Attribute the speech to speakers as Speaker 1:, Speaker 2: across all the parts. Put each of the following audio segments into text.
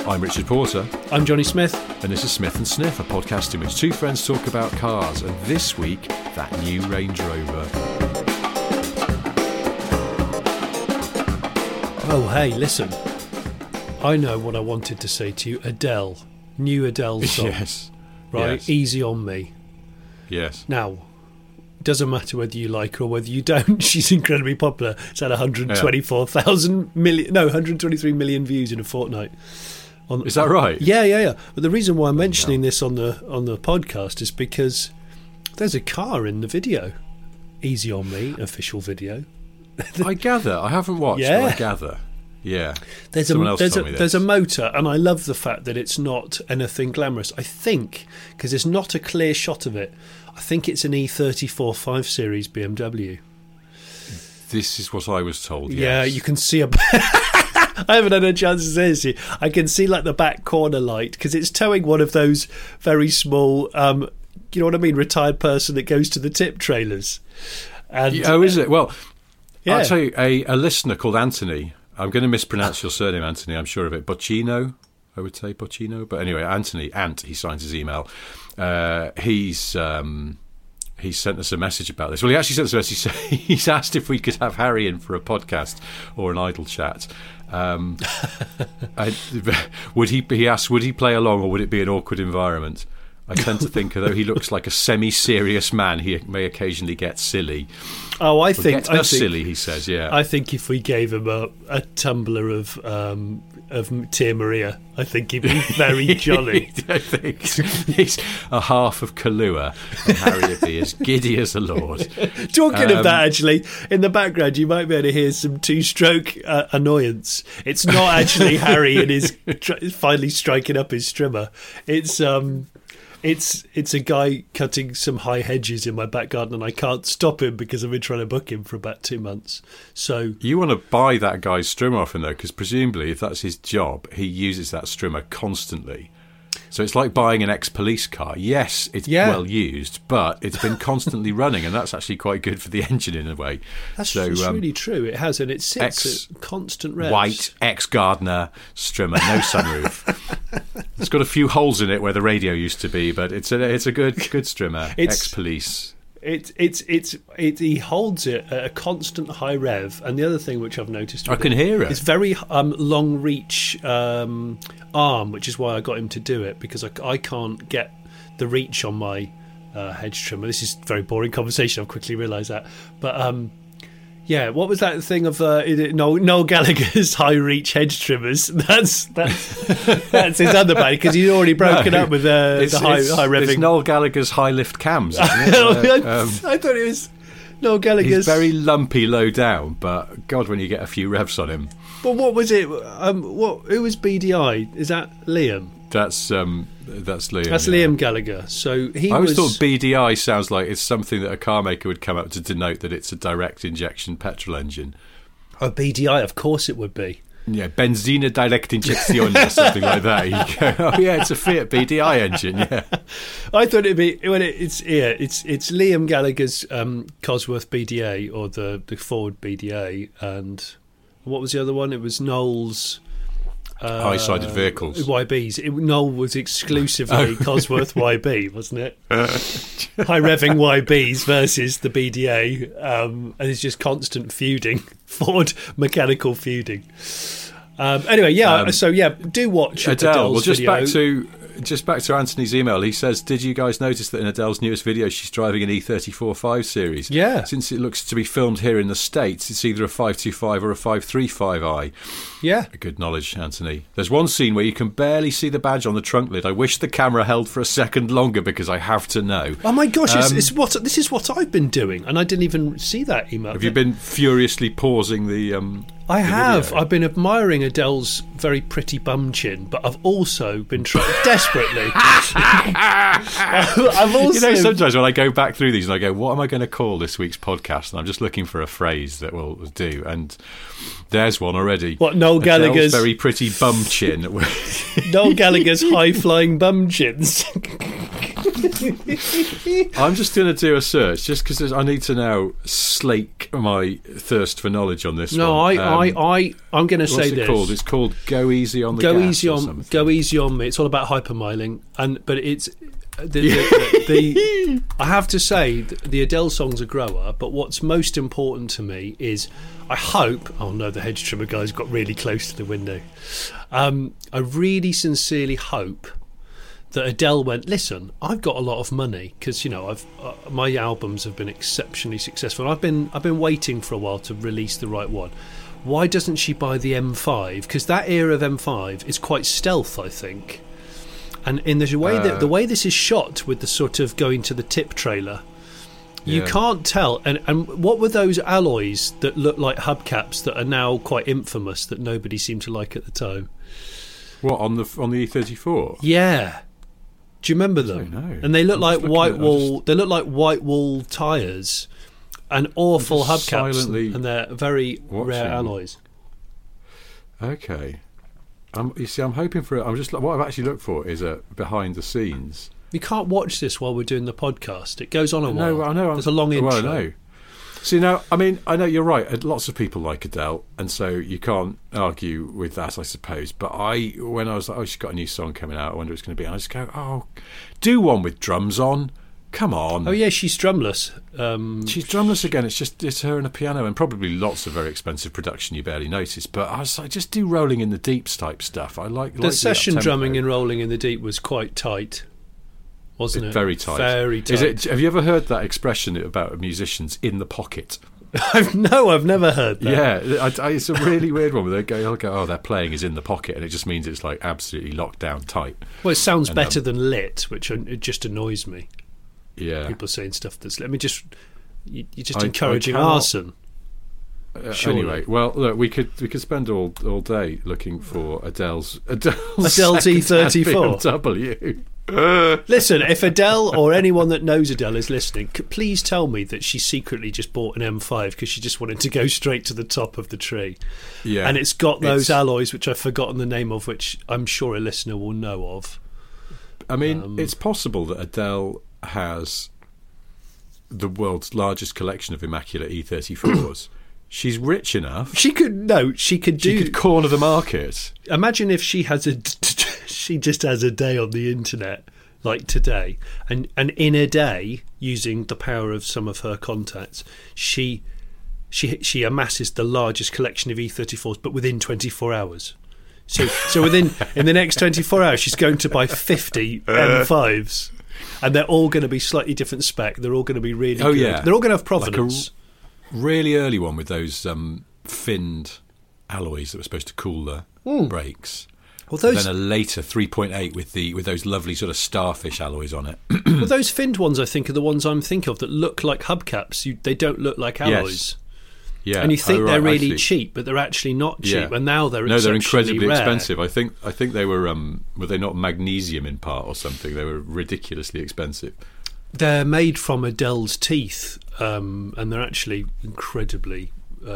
Speaker 1: I'm Richard Porter.
Speaker 2: I'm Johnny Smith.
Speaker 1: And this is Smith and Sniff, a podcast in which two friends talk about cars. And this week, that new Range Rover.
Speaker 2: Oh, hey, listen. I know what I wanted to say to you. Adele. New Adele song.
Speaker 1: Yes.
Speaker 2: Right?
Speaker 1: Yes.
Speaker 2: Easy on me.
Speaker 1: Yes.
Speaker 2: Now, doesn't matter whether you like her or whether you don't. She's incredibly popular. It's had 123 million views in a fortnight.
Speaker 1: Is that right?
Speaker 2: Yeah. But the reason why I'm mentioning this on the podcast is because there's a car in the video. Easy on me, official video.
Speaker 1: I gather. I haven't watched, but I gather. Yeah.
Speaker 2: There's a motor, and I love the fact that it's not anything glamorous. I think, because there's not a clear shot of it, I think it's an E34 5 Series BMW.
Speaker 1: This is what I was told, yes.
Speaker 2: Yeah, you can see I haven't had a chance to say this to you. I can see like the back corner light, because it's towing one of those very small, you know what I mean, retired person that goes to the tip trailers. And,
Speaker 1: is it? Well,
Speaker 2: yeah.
Speaker 1: I'll tell you, a listener called Anthony, I'm going to mispronounce your surname, Anthony, I'm sure of it. Bocchino, I would say Bocchino. But anyway, Anthony, he signs his email. He's sent us a message about this. Well, he actually sent us a message. He's asked if we could have Harry in for a podcast or an idle chat. He asked, would he play along or would it be an awkward environment? I tend to think, although he looks like a semi-serious man, he may occasionally get silly.
Speaker 2: Oh, I think
Speaker 1: silly. He says, yeah.
Speaker 2: I think if we gave him a tumbler of Tia Maria, I think he'd be very jolly.
Speaker 1: I think he's a half of Kahlua, and Harry would be as giddy as a lord.
Speaker 2: Talking of that, actually, in the background, you might be able to hear some two-stroke annoyance. It's not actually Harry and his finally striking up his strimmer. It's a guy cutting some high hedges in my back garden, and I can't stop him because I've been trying to book him for about 2 months. So
Speaker 1: you want to buy that guy's strimmer off him, though, because presumably if that's his job, he uses that strimmer constantly. So it's like buying an ex-police car. Yes, it's well used, but it's been constantly running, and that's actually quite good for the engine in a way.
Speaker 2: That's really true. It has, and it sits at constant revs.
Speaker 1: White ex-gardener strimmer, no sunroof. It's got a few holes in it where the radio used to be, but it's a good strimmer. Ex-police.
Speaker 2: He holds it at a constant high rev, and the other thing which I've noticed,
Speaker 1: I can hear it.
Speaker 2: It's very long reach arm, which is why I got him to do it, because I can't get the reach on my hedge trimmer. This is a very boring conversation. I've quickly realised that, but yeah, what was that thing of Noel Gallagher's high reach hedge trimmers? That's his other band, because he's already broken up with the high revving.
Speaker 1: It's Noel Gallagher's high lift cams, isn't it?
Speaker 2: I thought it was Noel Gallagher's.
Speaker 1: He's very lumpy low down, but God, when you get a few revs on him.
Speaker 2: But what was it? Who was BDI? Is that Liam?
Speaker 1: That's Liam.
Speaker 2: That's Liam Gallagher. So I
Speaker 1: always thought BDI sounds like it's something that a car maker would come up to denote that it's a direct injection petrol engine.
Speaker 2: Oh, BDI, of course it would be.
Speaker 1: Yeah, Benzina Direct Injection or something like that. You go, oh yeah, it's a Fiat BDI engine. Yeah,
Speaker 2: I thought it'd be it's Liam Gallagher's Cosworth BDA, or the Ford BDA, and what was the other one? It was Noel's.
Speaker 1: High-sided vehicles.
Speaker 2: YBs. Noel was exclusively Cosworth YB, wasn't it? High-revving YBs versus the BDA, and it's just constant feuding. Ford mechanical feuding. Anyway, do watch Adele's
Speaker 1: well, just
Speaker 2: video.
Speaker 1: Back to Anthony's email. He says, did you guys notice that in Adele's newest video she's driving an E34 5 Series?
Speaker 2: Yeah.
Speaker 1: Since it looks to be filmed here in the States, it's either a 525 or a 535i.
Speaker 2: Yeah.
Speaker 1: Good knowledge, Anthony. There's one scene where you can barely see the badge on the trunk lid. I wish the camera held for a second longer because I have to know.
Speaker 2: Oh my gosh, this is what I've been doing, and I didn't even see that email.
Speaker 1: Have you been furiously pausing the
Speaker 2: I have.
Speaker 1: Video?
Speaker 2: I've been admiring Adele's very pretty bum chin, but I've also been trying desperately. I've also,
Speaker 1: sometimes when I go back through these and I go, what am I going to call this week's podcast? And I'm just looking for a phrase that will do, and there's one already.
Speaker 2: What, Noel Gallagher's
Speaker 1: very pretty bum chin?
Speaker 2: Noel Gallagher's high flying bum chins.
Speaker 1: I'm just going to do a search just because I need to now slake my thirst for knowledge on this.
Speaker 2: No,
Speaker 1: one.
Speaker 2: I'm going to say this.
Speaker 1: Called? It's called "Go Easy on the Gas" or something.
Speaker 2: Go Easy on Me. It's all about hypermiling, but it's the I have to say the Adele song's a grower. But what's most important to me is I hope. Oh no, the hedge trimmer guy's got really close to the window. I really sincerely hope that Adele went, listen, I've got a lot of money because my albums have been exceptionally successful. I've been waiting for a while to release the right one. Why doesn't she buy the M5? Because that era of M5 is quite stealth, I think. And in the way that the way this is shot with the sort of going to the tip trailer, you can't tell. And what were those alloys that look like hubcaps that are now quite infamous that nobody seemed to like at the time?
Speaker 1: What on the E34?
Speaker 2: Yeah. Do you remember them?
Speaker 1: I don't know.
Speaker 2: And they look like white wool. They look like white wool tyres, and awful hubcaps, and they're very rare alloys.
Speaker 1: Okay. You see, I'm hoping for it. What I've actually looked for is a behind the scenes.
Speaker 2: You can't watch this while we're doing the podcast. It goes on a while.
Speaker 1: No, I know.
Speaker 2: There's a long intro.
Speaker 1: Well, I know. See, now, I know you're right. Lots of people like Adele, and so you can't argue with that, I suppose. But when I was like, she's got a new song coming out, I wonder what it's going to be. And I just go, do one with drums on. Come on.
Speaker 2: Oh, yeah, she's drumless.
Speaker 1: She's drumless again. It's her and a piano, and probably lots of very expensive production you barely notice. But I was like, just do Rolling in the Deeps type stuff. I like
Speaker 2: the session drumming in Rolling in the Deep was quite tight. Wasn't it?
Speaker 1: Very tight.
Speaker 2: Very tight.
Speaker 1: Have you ever heard that expression about musicians in the pocket?
Speaker 2: No, I've never heard that.
Speaker 1: Yeah, it's a really weird one where they'll go, their playing is in the pocket, and it just means it's like absolutely locked down tight.
Speaker 2: Well, it sounds better than lit, which it just annoys me.
Speaker 1: Yeah.
Speaker 2: People saying stuff that's... You're just encouraging arson.
Speaker 1: Anyway, well, look, we could spend all day looking for Adele's
Speaker 2: E34
Speaker 1: BMW.
Speaker 2: Listen, if Adele or anyone that knows Adele is listening, please tell me that she secretly just bought an M5 because she just wanted to go straight to the top of the tree.
Speaker 1: Yeah,
Speaker 2: and it's got those alloys, which I've forgotten the name of, which I'm sure a listener will know of.
Speaker 1: I mean, it's possible that Adele has the world's largest collection of immaculate E34s. She's rich enough. She could corner the market.
Speaker 2: Imagine if she just has a day on the internet like today, and in a day, using the power of some of her contacts, she amasses the largest collection of E34s, but within 24 hours. So in the next 24 hours, she's going to buy 50 M5s, and they're all going to be slightly different spec. They're all going to be really good. Yeah. They're all going to have provenance.
Speaker 1: Like really early one with those finned alloys that were supposed to cool the brakes. Well, then a later 3.8 with those lovely sort of starfish alloys on it.
Speaker 2: Well, those finned ones, I think, are the ones I'm thinking of that look like hubcaps. They don't look like alloys.
Speaker 1: Yes. Yeah.
Speaker 2: And you think they're really cheap, but they're actually not cheap. Yeah. And now they're
Speaker 1: incredibly
Speaker 2: rare.
Speaker 1: expensive. I think they were they not magnesium in part or something? They were ridiculously expensive.
Speaker 2: They're made from Adele's teeth, and they're actually incredibly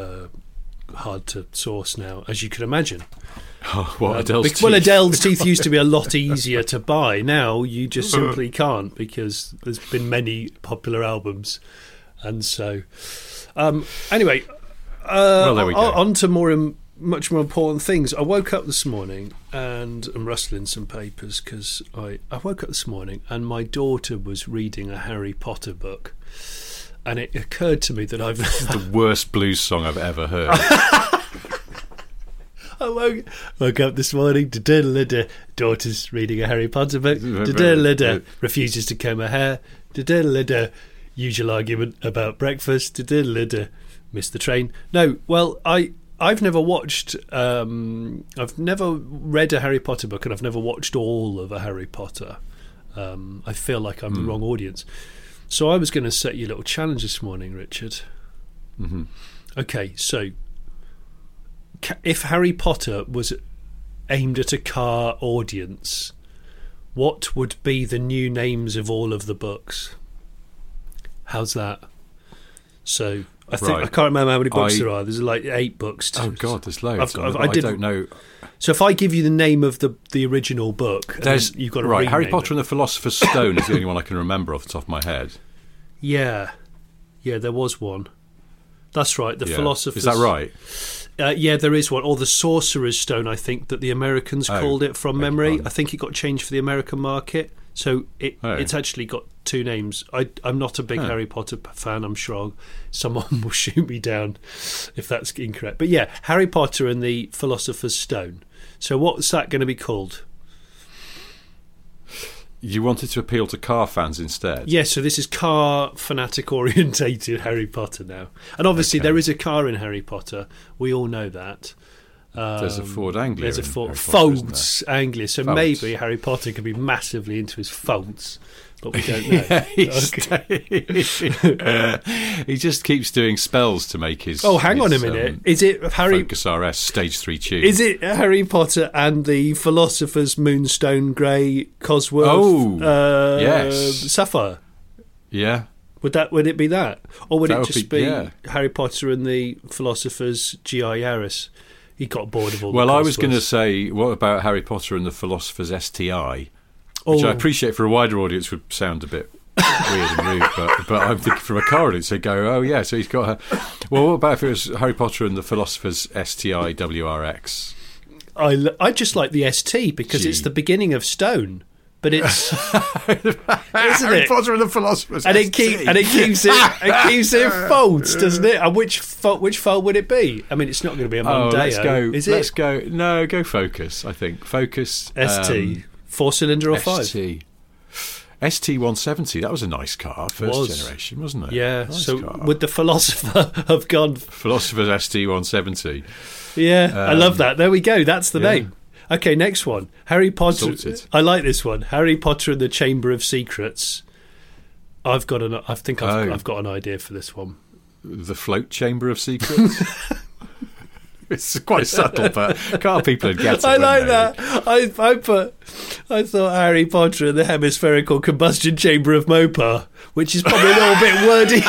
Speaker 2: hard to source now, as you can imagine.
Speaker 1: Oh, what, Adele's teeth?
Speaker 2: Well, Adele's teeth used to be a lot easier to buy. Now you just simply can't, because there's been many popular albums. And so, anyway,
Speaker 1: well, there we go.
Speaker 2: On to much more important things. I woke up this morning, and I'm rustling some papers because I woke up this morning and my daughter was reading a Harry Potter book, and it occurred to me that I've
Speaker 1: the worst blues song I've ever heard.
Speaker 2: I woke up this morning, daughter's reading a Harry Potter book, refuses to comb her hair, usual argument about breakfast, missed the train. No, well, I've never watched, I've never read a Harry Potter book, and I've never watched all of a Harry Potter. I feel like I'm the wrong audience. So I was going to set you a little challenge this morning, Richard.
Speaker 1: Mm-hmm.
Speaker 2: Okay, so if Harry Potter was aimed at a car audience, what would be the new names of all of the books? How's that? So I think
Speaker 1: Right.
Speaker 2: I can't remember how many books there are. There's like 8 books.
Speaker 1: Oh God, there's loads.
Speaker 2: I
Speaker 1: don't know.
Speaker 2: So if I give you the name of the original book, you've got to
Speaker 1: right. Harry
Speaker 2: rename
Speaker 1: Potter
Speaker 2: it.
Speaker 1: and the Philosopher's Stone is the only one I can remember off the top of my head.
Speaker 2: Yeah, there was one. That's right. The Philosopher's.
Speaker 1: Is that right?
Speaker 2: Yeah, there is one. Or the Sorcerer's Stone, I think, that the Americans called it from memory. I think it got changed for the American market. So it's actually got 2 names. I'm not a big Harry Potter fan. I'm sure someone will shoot me down if that's incorrect. But yeah, Harry Potter and the Philosopher's Stone. So what's that going to be called?
Speaker 1: You wanted to appeal to car fans instead?
Speaker 2: Yes, so this is car fanatic orientated Harry Potter now. And obviously there is a car in Harry Potter. We all know that.
Speaker 1: There's a Ford Anglia.
Speaker 2: There's a
Speaker 1: Ford
Speaker 2: Folds Anglia. So
Speaker 1: Folds.
Speaker 2: maybe Harry Potter could be massively into his Folds, but we don't know.
Speaker 1: He just keeps doing spells to make his.
Speaker 2: Oh, hang on a minute. Is it Harry?
Speaker 1: Focus RS Stage 3 tune.
Speaker 2: Is it Harry Potter and the Philosopher's Moonstone Grey Cosworth?
Speaker 1: Oh, yes.
Speaker 2: Sapphire.
Speaker 1: Yeah.
Speaker 2: Would it be that, or would
Speaker 1: That
Speaker 2: it
Speaker 1: would
Speaker 2: just
Speaker 1: be-
Speaker 2: be
Speaker 1: yeah.
Speaker 2: Harry Potter and the Philosopher's GI Yaris? He got bored of all.
Speaker 1: Well,
Speaker 2: the
Speaker 1: I was going to
Speaker 2: Cosworths.
Speaker 1: say, what about Harry Potter and the Philosopher's STI? Which I appreciate for a wider audience would sound a bit weird and rude, but I'm thinking from a car audience, they go, oh yeah, so he's got her. Well, what about if it was Harry Potter and the Philosopher's STI WRX?
Speaker 2: I just like the ST because it's the beginning of Stone, but it's isn't
Speaker 1: Harry
Speaker 2: it?
Speaker 1: Potter and the Philosopher's
Speaker 2: And
Speaker 1: ST.
Speaker 2: it keeps it folds, doesn't it? And which fold would it be? I mean, it's not going to be a Mondeo,
Speaker 1: let's go.
Speaker 2: is it?
Speaker 1: Let's go. No, go Focus. I think Focus.
Speaker 2: ST 4-cylinder or 5?
Speaker 1: ST 170. That was a nice car, first generation, wasn't it?
Speaker 2: Yeah.
Speaker 1: Nice
Speaker 2: So
Speaker 1: car.
Speaker 2: would the Philosopher have gone?
Speaker 1: Philosopher's ST 170.
Speaker 2: Yeah, I love that. There we go. That's the name. Okay, next one. Harry Potter.
Speaker 1: Sorted.
Speaker 2: I like this one. Harry Potter and the Chamber of Secrets. I think I've got an idea for this one.
Speaker 1: The Float Chamber of Secrets. It's quite subtle, but car people would get it.
Speaker 2: I like
Speaker 1: wouldn't
Speaker 2: that. I thought Harry Potter and the hemispherical combustion chamber of Mopar, which is probably a little bit wordy.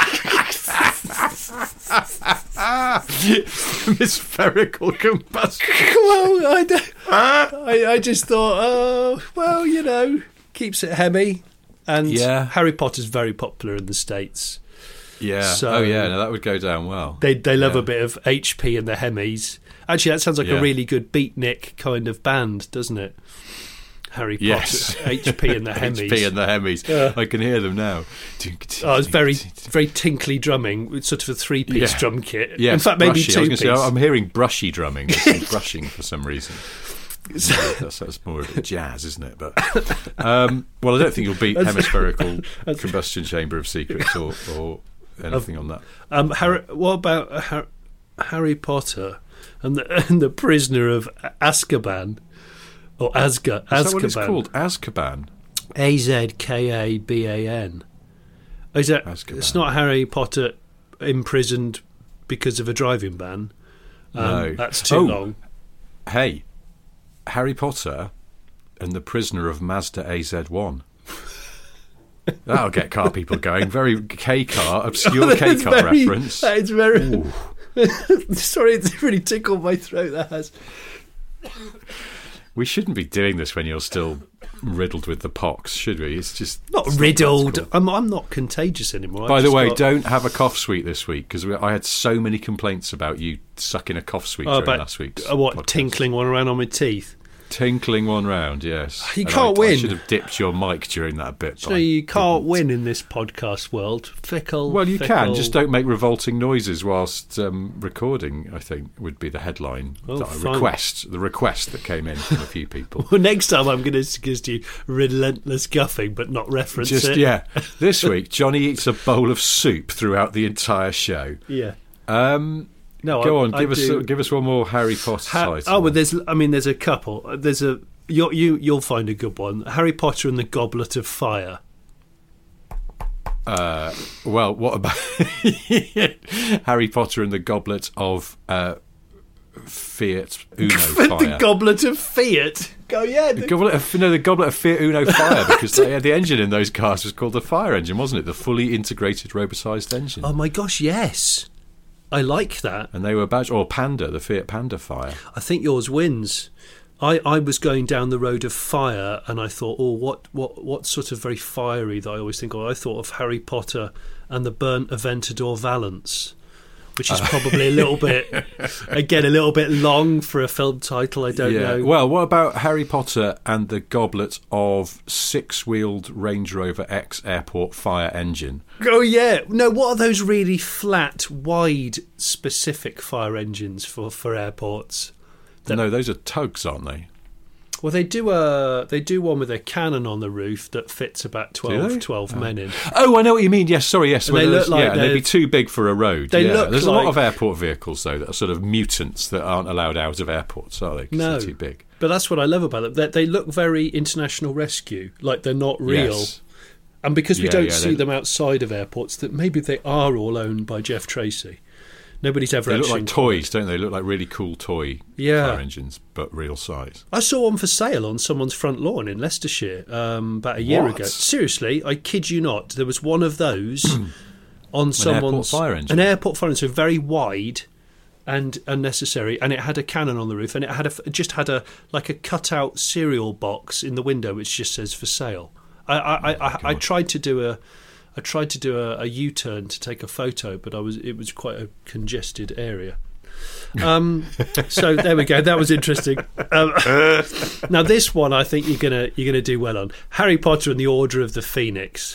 Speaker 1: they? Hemispherical combustion.
Speaker 2: Well, I just thought, oh, well, you know, keeps it Hemi. And
Speaker 1: Yeah.
Speaker 2: Harry Potter's very popular in the States.
Speaker 1: Yeah.
Speaker 2: So-
Speaker 1: Oh, yeah. No, that would go down well.
Speaker 2: They love
Speaker 1: Yeah.
Speaker 2: a bit of HP in the Hemis. Actually, that sounds like
Speaker 1: Yeah.
Speaker 2: a really good beatnik kind of band, doesn't it? Harry Potter,
Speaker 1: Yes.
Speaker 2: HP and the Hemis.
Speaker 1: HP and the Hemis.
Speaker 2: Yeah.
Speaker 1: I can hear them now.
Speaker 2: Oh, it's very, very tinkly drumming with sort of a 3-piece
Speaker 1: Yeah.
Speaker 2: drum kit.
Speaker 1: Yes,
Speaker 2: In fact, maybe
Speaker 1: brushy. I was
Speaker 2: 2-piece.
Speaker 1: gonna say, I'm hearing brushy drumming. There's some brushing for some reason. That's more of a jazz, isn't it? But well, I don't think you'll beat hemispherical combustion chamber of secrets or anything on that.
Speaker 2: What about Harry Potter and the prisoner of Azkaban? Or Azkaban.
Speaker 1: Is that what it's called? Azkaban.
Speaker 2: Azkaban. Is that?
Speaker 1: Azkaban.
Speaker 2: It's not Harry Potter imprisoned because of a driving ban.
Speaker 1: No.
Speaker 2: That's too long.
Speaker 1: Hey, Harry Potter and the prisoner of Mazda AZ1. That'll get car people going. Very K-car, obscure K-car reference.
Speaker 2: That is very... Sorry, it's really tickled my throat, that has.
Speaker 1: We shouldn't be doing this when you're still riddled with the pox, should we? It's just
Speaker 2: Not
Speaker 1: it's
Speaker 2: riddled.
Speaker 1: practical.
Speaker 2: I'm not contagious anymore.
Speaker 1: By
Speaker 2: I've
Speaker 1: the
Speaker 2: just
Speaker 1: way,
Speaker 2: got-
Speaker 1: don't have a cough suite this week because I had so many complaints about you sucking a cough suite during
Speaker 2: about
Speaker 1: last week's
Speaker 2: what,
Speaker 1: podcast.
Speaker 2: tinkling one around on my teeth?
Speaker 1: Tinkling one round, yes.
Speaker 2: You
Speaker 1: And
Speaker 2: can't
Speaker 1: I
Speaker 2: win.
Speaker 1: should have dipped your mic during that bit.
Speaker 2: So
Speaker 1: but I
Speaker 2: you can't
Speaker 1: didn't.
Speaker 2: win in this podcast world. Fickle.
Speaker 1: Well, you
Speaker 2: fickle.
Speaker 1: can. Just don't make revolting noises whilst recording, I think, would be the headline.
Speaker 2: Oh,
Speaker 1: that
Speaker 2: fine.
Speaker 1: The request that came in from a few people.
Speaker 2: Well, next time I'm going to suggest you relentless guffing, but not reference it.
Speaker 1: Yeah. This week, Johnny eats a bowl of soup throughout the entire show.
Speaker 2: Yeah.
Speaker 1: No, go on. Give us one more Harry Potter title.
Speaker 2: Oh, well, there's a couple. You'll find a good one. Harry Potter and the Goblet of Fire.
Speaker 1: Well, what about Harry Potter and the Goblet of Fiat Uno
Speaker 2: The
Speaker 1: Fire?
Speaker 2: Goblet of Fiat. Go yeah.
Speaker 1: The Goblet of Fiat Uno Fire, because the engine in those cars was called the fire engine, wasn't it? The fully integrated robotised engine.
Speaker 2: Oh my gosh, yes. I like that.
Speaker 1: And they were or Panda, the Fiat Panda fire.
Speaker 2: I think yours wins. I was going down the road of fire, and I thought, what sort of very fiery that I always think of. I thought of Harry Potter and the Burnt Aventador Valance, which is probably a little bit long for a film title. I don't know.
Speaker 1: Well, what about Harry Potter and the Goblet of Six-Wheeled Range Rover X Airport Fire Engine?
Speaker 2: Oh yeah, no. What are those really flat, wide, specific fire engines for airports?
Speaker 1: No, those are tugs, aren't they?
Speaker 2: Well, they do one with a cannon on the roof that fits about 12 men in.
Speaker 1: Oh, I know what you mean. Yes, sorry, yes.
Speaker 2: And they look like
Speaker 1: they'd be too big for a road. There's a lot
Speaker 2: like
Speaker 1: of airport vehicles though that are sort of mutants that aren't allowed out of airports, are they? 'Cause they're too big.
Speaker 2: But that's what I love about them. They look very international rescue, like they're not real.
Speaker 1: Yes.
Speaker 2: And because we don't see them outside of airports, that maybe they are all owned by Jeff Tracy. Nobody's ever.
Speaker 1: They look like toys, don't they? They look like really cool toy fire engines, but real size.
Speaker 2: I saw one for sale on someone's front lawn in Leicestershire about a year ago. Seriously, I kid you not. There was one of those on someone's
Speaker 1: an
Speaker 2: airport fire engine, so very wide and unnecessary, and it had a cannon on the roof, and it had a cut-out cereal box in the window which just says for sale. I tried to do a U-turn to take a photo, but it was quite a congested area. So there we go. That was interesting. Now this one, I think you're gonna do well on. Harry Potter and the Order of the Phoenix.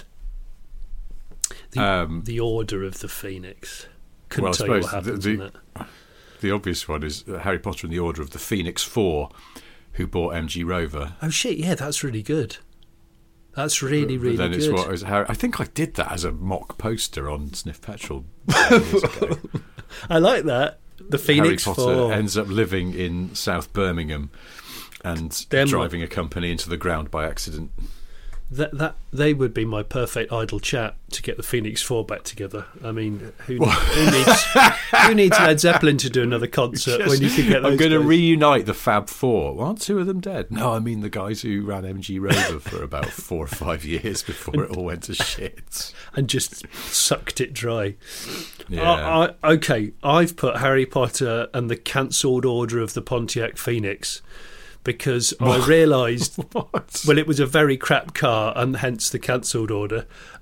Speaker 2: The Order of the Phoenix. Couldn't tell you what happens in that.
Speaker 1: The obvious one is Harry Potter and the Order of the Phoenix 4, who bought MG Rover.
Speaker 2: Oh shit! Yeah, that's really good. That's really good.
Speaker 1: I think I did that as a mock poster on Sniff Petrol years ago.
Speaker 2: I like that. The Phoenix
Speaker 1: Harry Potter
Speaker 2: 4
Speaker 1: ends up living in South Birmingham and driving a company into the ground by accident.
Speaker 2: That they would be my perfect idle chat to get the Phoenix 4 back together. I mean, who needs Led Zeppelin to do another concert when you can get those?
Speaker 1: I'm going to reunite the Fab Four. Aren't two of them dead? No, I mean the guys who ran MG Rover for about 4 or 5 years before it all went to shit
Speaker 2: and just sucked it dry.
Speaker 1: Yeah.
Speaker 2: Okay, I've put Harry Potter and the cancelled Order of the Pontiac Phoenix. Because I realised, well, it was a very crap car, and hence the cancelled order,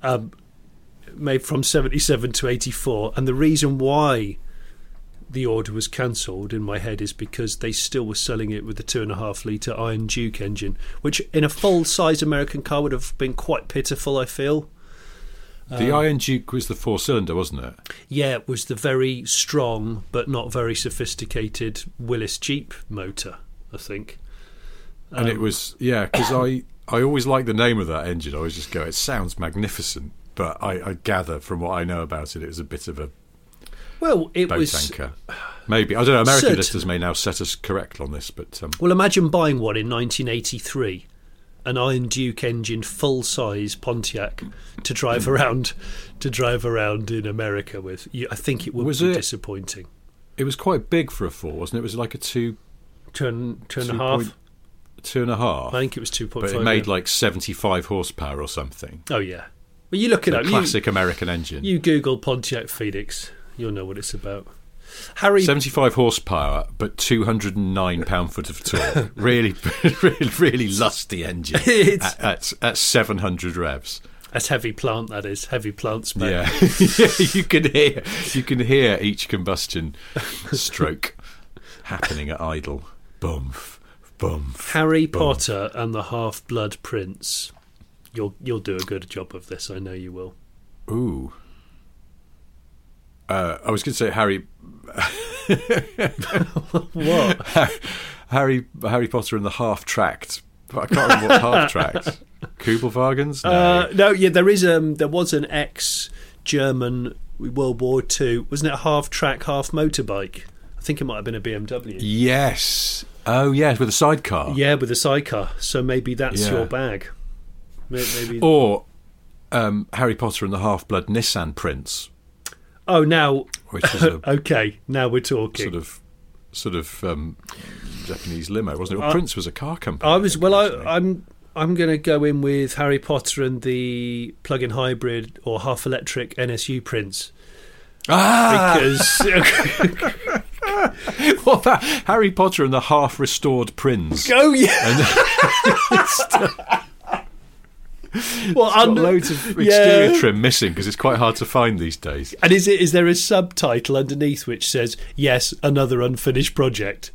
Speaker 2: made from 77 to 84. And the reason why the order was cancelled in my head is because they still were selling it with the 2.5 litre Iron Duke engine, which in a full-size American car would have been quite pitiful, I feel.
Speaker 1: The Iron Duke was the 4-cylinder, wasn't it?
Speaker 2: Yeah, it was the very strong but not very sophisticated Willis Jeep motor, I think.
Speaker 1: And it was, because I always liked the name of that engine. I always just go, it sounds magnificent, but I gather from what I know about it, it was a bit of a boat anchor. Maybe. I don't know, American listeners may now set us correct on this, but...
Speaker 2: Well, imagine buying one in 1983, an Iron Duke engine, full-size Pontiac, to drive around in America with. I think it would be disappointing.
Speaker 1: It was quite big for a 4, wasn't it? It was like a 2
Speaker 2: and a half.
Speaker 1: 2.5.
Speaker 2: I think it was 2.5.
Speaker 1: But it made like 75 horsepower or something.
Speaker 2: Oh yeah. Well, you look it up.
Speaker 1: Classic American engine.
Speaker 2: You Google Pontiac Phoenix, you'll know what it's about.
Speaker 1: 75 horsepower, but 209 pound-foot of torque. really, really lusty engine at 700 revs.
Speaker 2: That's heavy plant. That is heavy plant spec.
Speaker 1: Yeah, you can hear each combustion stroke happening at idle. Bumf.
Speaker 2: Harry Potter and the Half-Blood Prince. You'll do a good job of this. I know you will.
Speaker 1: Ooh. I was going to say Harry.
Speaker 2: What?
Speaker 1: Harry Potter and the Half-Tracked. But I can't remember what's Half-Tracked. Kubelwagens?
Speaker 2: No. Yeah, there was an ex-German World War II. Wasn't it a half-track, half-motorbike? I think it might have been a BMW.
Speaker 1: Yes. Oh, yes, with a sidecar.
Speaker 2: Yeah, with a sidecar. So maybe that's your bag. Maybe.
Speaker 1: Or Harry Potter and the Half-Blood Nissan Prince.
Speaker 2: Oh, now...
Speaker 1: Which was
Speaker 2: okay, now we're talking.
Speaker 1: Sort of Japanese limo, wasn't it? Well, Prince was a car company.
Speaker 2: I'm going to go in with Harry Potter and the plug-in hybrid or half-electric NSU Prince. Because
Speaker 1: What about Harry Potter and the half-restored prince?
Speaker 2: oh yeah, well,
Speaker 1: Got loads of exterior trim missing because it's quite hard to find these days.
Speaker 2: And is there a subtitle underneath which says yes, another unfinished project?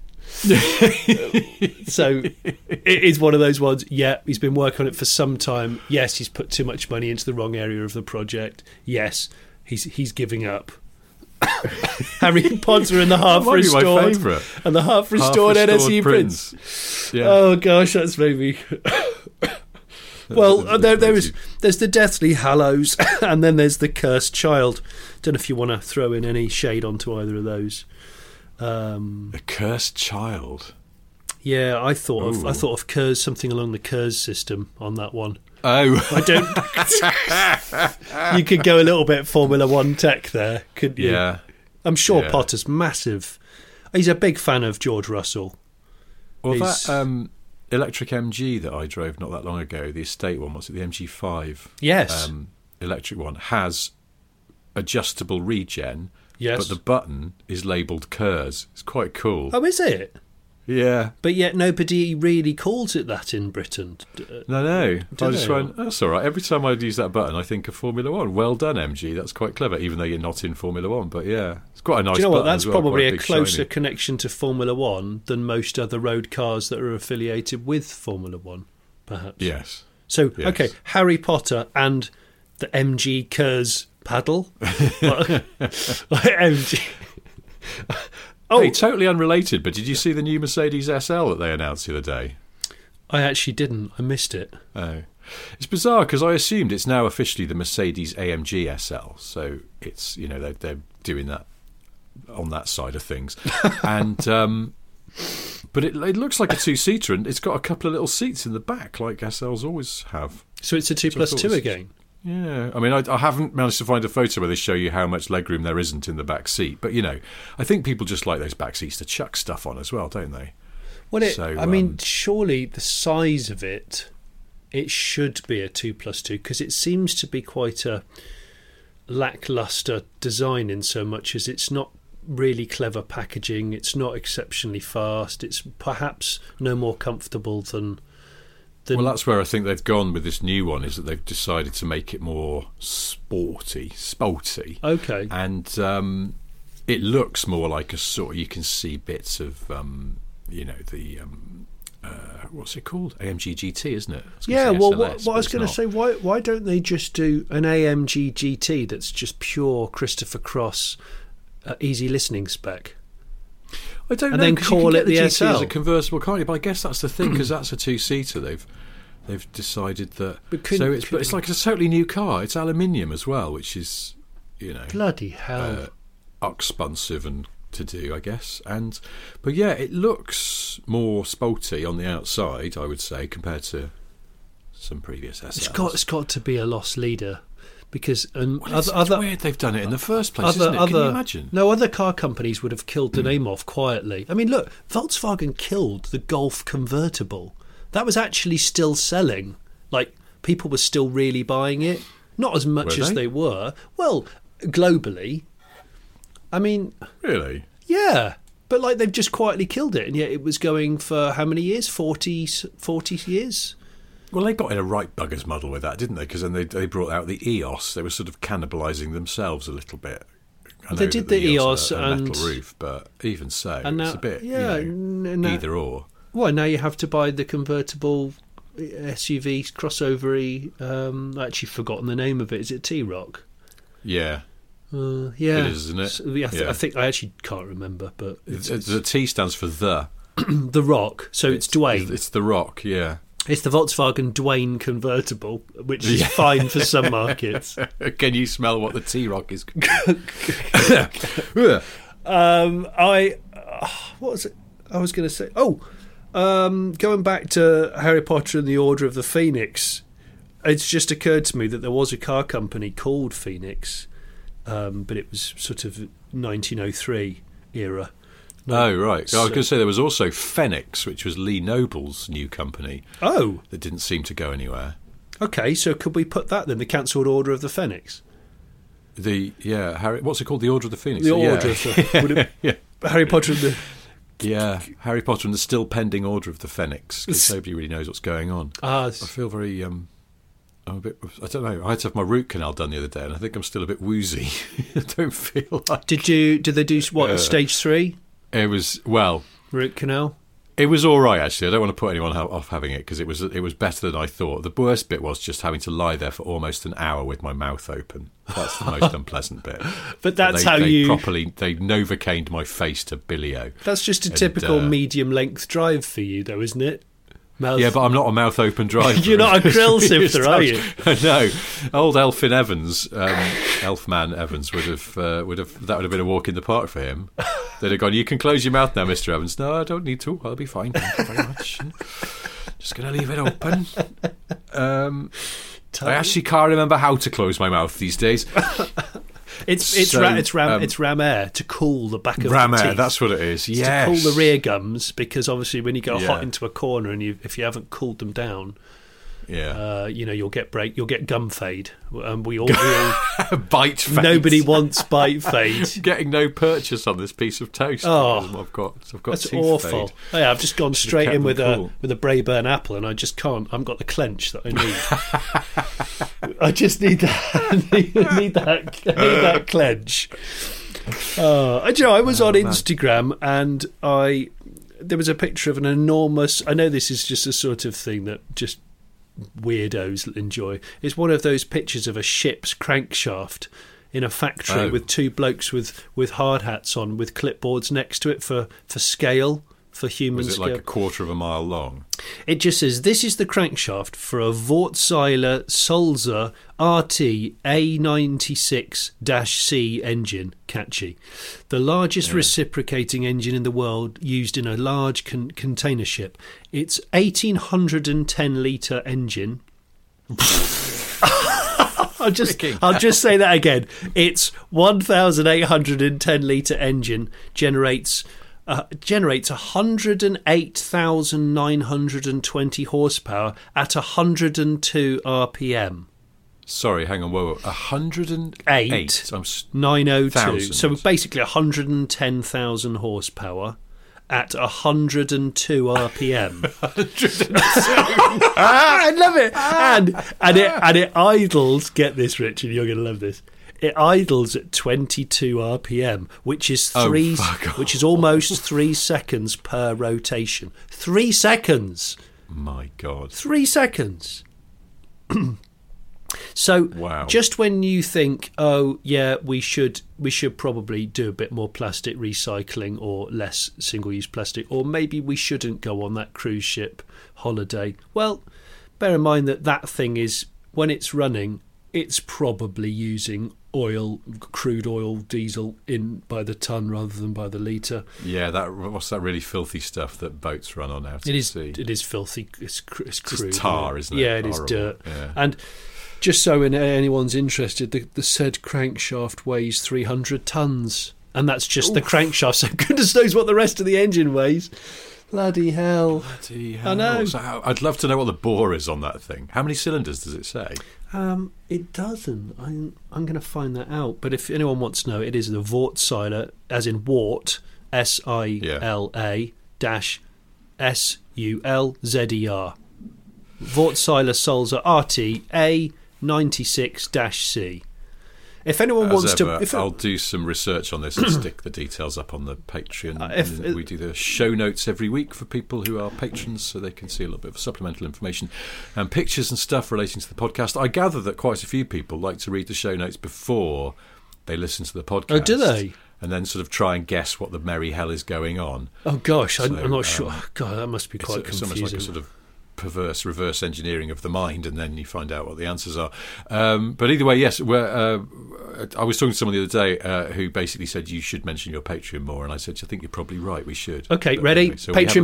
Speaker 2: So it is one of those ones. Yeah, he's been working on it for some time. Yes, he's put too much money into the wrong area of the project. Yes, he's giving up. Harry Potter and the half
Speaker 1: That might be my
Speaker 2: restored
Speaker 1: favourite.
Speaker 2: and the half restored NSE prince.
Speaker 1: Yeah.
Speaker 2: Oh gosh, that's made me. Well, there's the Deathly Hallows, and then there's the Cursed Child. Don't know if you want to throw in any shade onto either of those.
Speaker 1: The Cursed Child.
Speaker 2: Yeah, I thought of Kurz, something along the Kurz system on that one.
Speaker 1: Oh,
Speaker 2: I don't. You could go a little bit Formula One tech there, couldn't you?
Speaker 1: yeah.
Speaker 2: I'm sure
Speaker 1: Yeah.
Speaker 2: Potter's massive. He's a big fan of George Russell.
Speaker 1: Well,
Speaker 2: He's-
Speaker 1: that electric MG that I drove not that long ago, the estate one, was it the MG5?
Speaker 2: Yes.
Speaker 1: Electric one, has adjustable regen,
Speaker 2: Yes.
Speaker 1: but the button is labelled Kurz. It's quite cool.
Speaker 2: Oh, is it?
Speaker 1: Yeah.
Speaker 2: But yet nobody really calls it that in Britain.
Speaker 1: No.
Speaker 2: Do
Speaker 1: I just
Speaker 2: they?
Speaker 1: went, that's all right. Every time I use that button, I think of Formula One. Well done, MG. That's quite clever, even though you're not in Formula One. But yeah, it's quite a nice
Speaker 2: Do you know what?
Speaker 1: button
Speaker 2: That's
Speaker 1: as well,
Speaker 2: probably
Speaker 1: quite
Speaker 2: a
Speaker 1: big,
Speaker 2: closer
Speaker 1: shiny.
Speaker 2: connection to Formula One than most other road cars that are affiliated with Formula One, perhaps.
Speaker 1: Yes.
Speaker 2: So,
Speaker 1: Yes.
Speaker 2: okay, Harry Potter and the MG Kurz paddle. MG. Oh,
Speaker 1: Hey, totally unrelated, but did you see the new Mercedes SL that they announced the other day?
Speaker 2: I actually didn't. I missed it.
Speaker 1: Oh. It's bizarre because I assumed it's now officially the Mercedes AMG SL. So it's, you know, they're doing that on that side of things. And but it looks like a two-seater, and it's got a couple of little seats in the back like SLs always have.
Speaker 2: So it's a 2
Speaker 1: So I
Speaker 2: plus
Speaker 1: thought
Speaker 2: 2
Speaker 1: it was-
Speaker 2: again.
Speaker 1: Yeah, I mean, I haven't managed to find a photo where they show you how much legroom there isn't in the back seat. But, you know, I think people just like those back seats to chuck stuff on as well, don't they?
Speaker 2: Well,
Speaker 1: So,
Speaker 2: I mean, surely the size of it should be a 2 plus 2 because it seems to be quite a lackluster design in so much as it's not really clever packaging. It's not exceptionally fast. It's perhaps no more comfortable than.
Speaker 1: Well, that's where I think they've gone with this new one, is that they've decided to make it more spolty.
Speaker 2: Okay.
Speaker 1: And it looks more like a sort of, you can see bits of, you know, the, what's it called? AMG GT, isn't it?
Speaker 2: Yeah, well,
Speaker 1: SLS,
Speaker 2: what I was
Speaker 1: but
Speaker 2: going to
Speaker 1: it's
Speaker 2: say, why don't they just do an AMG GT that's just pure Christopher Cross easy listening spec?
Speaker 1: I don't
Speaker 2: and
Speaker 1: know,
Speaker 2: then
Speaker 1: 'cause you can
Speaker 2: call
Speaker 1: get
Speaker 2: it the
Speaker 1: GT as
Speaker 2: SL.
Speaker 1: a convertible, can't you? But I guess that's the thing, because that's a two-seater. They've decided that.
Speaker 2: But
Speaker 1: it's like a totally new car. It's aluminium as well, which is, you know,
Speaker 2: Bloody hell.
Speaker 1: expensive and to do, I guess. But yeah, it looks more sporty on the outside, I would say, compared to some previous SLs.
Speaker 2: It's got to be a lost leader. Because
Speaker 1: It's weird they've done it in the first place, isn't it? Can you imagine?
Speaker 2: No, other car companies would have killed the name off quietly. I mean, look, Volkswagen killed the Golf convertible. That was actually still selling. Like, people were still really buying it. Not as much
Speaker 1: Were
Speaker 2: as
Speaker 1: they?
Speaker 2: they were. Well, globally. I mean,
Speaker 1: Really?
Speaker 2: yeah. But, like, they've just quietly killed it. And yet it was going for how many years? 40 years?
Speaker 1: Well, they got in a right bugger's muddle with that, didn't they? Because then they brought out the EOS. They were sort of cannibalising themselves a little bit. I
Speaker 2: They
Speaker 1: know
Speaker 2: did
Speaker 1: that
Speaker 2: the EOS
Speaker 1: had a
Speaker 2: and-
Speaker 1: metal roof, but even so,
Speaker 2: and now-
Speaker 1: it's a bit,
Speaker 2: yeah,
Speaker 1: you know,
Speaker 2: now-
Speaker 1: either or.
Speaker 2: Well, now you have to buy the convertible SUV crossover-y. I've actually forgotten the name of it. Is it T-Rock?
Speaker 1: Yeah,
Speaker 2: Yeah.
Speaker 1: it is, isn't it?
Speaker 2: So, yeah,
Speaker 1: Yeah.
Speaker 2: I think I actually can't remember, but
Speaker 1: the T stands for the.
Speaker 2: The Rock. So it's Dwayne.
Speaker 1: It's the Rock, yeah.
Speaker 2: It's the Volkswagen Dwayne convertible, which is fine for some markets.
Speaker 1: Can you smell what the T Rock is?
Speaker 2: What was it? I was going to say. Going back to Harry Potter and the Order of the Phoenix, it's just occurred to me that there was a car company called Phoenix, but it was sort of 1903 era.
Speaker 1: Oh, right. I was
Speaker 2: So-
Speaker 1: going to say there was also Phoenix, which was Lee Noble's new company
Speaker 2: Oh,
Speaker 1: that didn't seem to go anywhere.
Speaker 2: okay. So could we put that then? The cancelled Order of the Phoenix.
Speaker 1: Harry. What's it called? The Order of the Phoenix.
Speaker 2: The Order of the Harry Potter and the.
Speaker 1: Yeah, Harry Potter and the still pending Order of the Phoenix, because nobody really knows what's going on. I feel very, I'm a bit, I don't know, I had to have my root canal done the other day, and I think I'm still a bit woozy. I don't feel like... Did
Speaker 2: they do, stage 3?
Speaker 1: It was, well...
Speaker 2: Root canal?
Speaker 1: It was all right, actually. I don't want to put anyone off having it, because it was better than I thought. The worst bit was just having to lie there for almost an hour with my mouth open. That's the most unpleasant bit.
Speaker 2: But that's
Speaker 1: they Novocained my face to Billio.
Speaker 2: That's just a typical medium-length drive for you, though, isn't it?
Speaker 1: Yeah, but I'm not a mouth-open driver.
Speaker 2: You're not a grill sifter, are you?
Speaker 1: No. Old Elfin Evans, Elfman Evans, would have that would have been a walk in the park for him. They'd have gone, "You can close your mouth now, Mr. Evans." "No, I don't need to. I'll be fine. Thank you very much. Just going to leave it open." I actually can't remember how to close my mouth these days.
Speaker 2: It's ram air to cool the back of
Speaker 1: ram
Speaker 2: the
Speaker 1: air,
Speaker 2: teeth.
Speaker 1: that's what it is. Yes.
Speaker 2: To cool the rear gums, because obviously when you go hot into a corner and if you haven't cooled them down, you'll get gum fade. We all
Speaker 1: bite fade.
Speaker 2: Nobody wants bite fade.
Speaker 1: Getting no purchase on this piece of toast. I've got
Speaker 2: that's
Speaker 1: tooth
Speaker 2: awful.
Speaker 1: fade.
Speaker 2: Oh, yeah, I've just gone straight in with a Braeburn apple, and I just can't. I haven't got the clench that I need. I just need that. I need that clench. I was on Instagram, and there was a picture of an enormous. I know this is just a sort of thing that just weirdos enjoy. It's one of those pictures of a ship's crankshaft in a factory with two blokes with hard hats on, with clipboards next to it for scale, for human scale.
Speaker 1: Was it like a quarter of a mile long?
Speaker 2: It just says, "This is the crankshaft for a Wortseiler Sulzer RT A96-C engine." Catchy. "The largest reciprocating engine in the world, used in a large container ship. It's 1,810 litre engine." I'll just say that again. Its 1,810 litre engine generates 108,920 horsepower at 102 RPM.
Speaker 1: Sorry, hang on. Whoa. 108.
Speaker 2: 902. So basically 110,000 horsepower at 102 RPM.
Speaker 1: 102.
Speaker 2: I love it. And it idles. Get this, Richard. You're going to love this. It idles at 22 RPM, which is which is almost 3 seconds per rotation. 3 seconds.
Speaker 1: My God.
Speaker 2: 3 seconds. So just when you think, we should probably do a bit more plastic recycling or less single-use plastic, or maybe we shouldn't go on that cruise ship holiday. Well, bear in mind that thing is, when it's running, it's probably using crude oil, diesel in by the ton rather than by the litre.
Speaker 1: Yeah, what's that really filthy stuff that boats run on out at sea?
Speaker 2: It is filthy. It's crude.
Speaker 1: It's tar, isn't it?
Speaker 2: Yeah, it is dirt. Yeah. And just so anyone's interested, the said crankshaft weighs 300 tonnes, and that's just the crankshaft. So goodness knows what the rest of the engine weighs. Bloody hell. I know.
Speaker 1: So I'd love to know what the bore is on that thing. How many cylinders does it say?
Speaker 2: It doesn't. I'm going to find that out. But if anyone wants to know, it is the Wortseiler, as in Wort, SILA -SULZER. Wortseiler Sulzer RT A96-C. If anyone wants to...
Speaker 1: I'll do some research on this and stick the details up on the Patreon. We do the show notes every week for people who are patrons, so they can see a little bit of supplemental information and pictures and stuff relating to the podcast. I gather that quite a few people like to read the show notes before they listen to the podcast.
Speaker 2: Oh, do they?
Speaker 1: And then sort of try and guess what the merry hell is going on.
Speaker 2: Oh, gosh, I'm not sure. God, that must be quite confusing.
Speaker 1: It's almost like a sort of perverse reverse engineering of the mind, and then you find out what the answers are. But either way, yes, I was talking to someone the other day who basically said you should mention your Patreon more, and I said, I think you're probably right, we should.
Speaker 2: Okay, but ready? Anyway, so Patreon,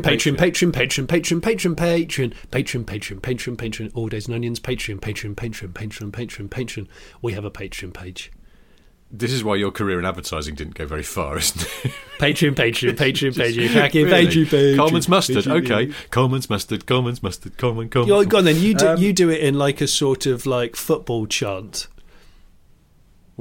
Speaker 2: All Days and Onions, Patreon. We have a Patreon page.
Speaker 1: This is why your career in advertising didn't go very far, isn't it?
Speaker 2: Patreon page.
Speaker 1: Really? Coleman's mustard, okay. Coleman's mustard, Coleman.
Speaker 2: Go on then, you do it in like a sort of like football chant.
Speaker 1: What?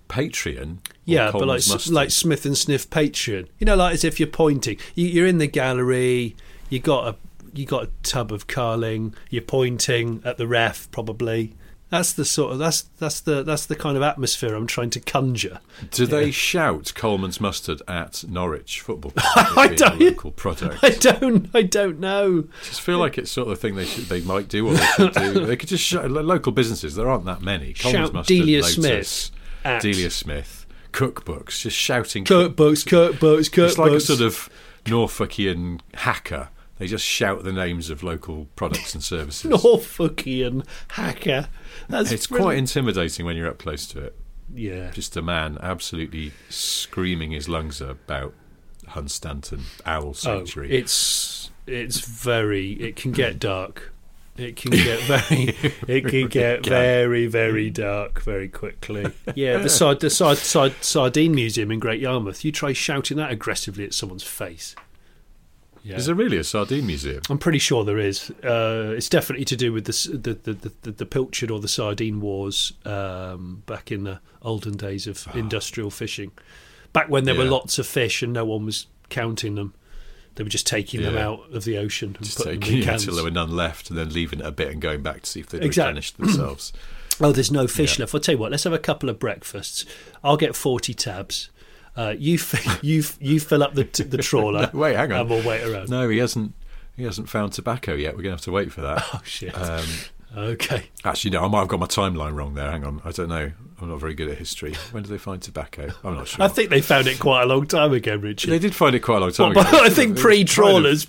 Speaker 1: Patreon.
Speaker 2: Yeah, but like Smith and Sniff Patreon. You know, like as if you're pointing. You're in the gallery. You got a tub of Carling. You're pointing at the ref, probably. That's the sort of that's the kind of atmosphere I'm trying to conjure.
Speaker 1: Do they shout Coleman's mustard at Norwich Football Club?
Speaker 2: I don't.
Speaker 1: Local product.
Speaker 2: I don't know.
Speaker 1: I just feel like it's sort of the thing they might do or they should do. They could just shout local businesses. There aren't that many. Coleman's
Speaker 2: Shout
Speaker 1: mustard,
Speaker 2: Delia
Speaker 1: Lotus,
Speaker 2: Smith.
Speaker 1: Delia Smith. Cookbooks. Just shouting.
Speaker 2: Cookbooks.
Speaker 1: It's like a sort of Norfolkian hacker. They just shout the names of local products and services.
Speaker 2: Norfolkian hacker.
Speaker 1: It's quite intimidating when you're up close to it.
Speaker 2: Yeah.
Speaker 1: Just a man absolutely screaming his lungs out Hunstanton Owl Sanctuary.
Speaker 2: It's very. It can get dark. It can get very. It can get very, very dark very quickly. Yeah, the Sardine Museum in Great Yarmouth. You try shouting that aggressively at someone's face. Yeah.
Speaker 1: Is there really a sardine museum?
Speaker 2: I'm pretty sure there is. It's definitely to do with the pilchard or the sardine wars back in the olden days of industrial fishing. Back when there were lots of fish and no one was counting them. They were just taking them out of the ocean and putting them in cans.
Speaker 1: Until there were none left and then leaving it a bit and going back to see if they'd replenished themselves.
Speaker 2: Oh, there's no fish left. I'll tell you what, let's have a couple of breakfasts. I'll get 40 tabs. You fill up the trawler.
Speaker 1: No, wait, hang on.
Speaker 2: And we'll wait around.
Speaker 1: No, he hasn't found tobacco yet. We're going to have to wait for that.
Speaker 2: Oh shit. Okay.
Speaker 1: Actually, no, I might have got my timeline wrong there. Hang on, I don't know. I'm not very good at history. When did they find tobacco? I'm not sure.
Speaker 2: I think they found it quite a long time ago, Richard.
Speaker 1: They did find it quite a long time ago.
Speaker 2: I think pre-trawlers.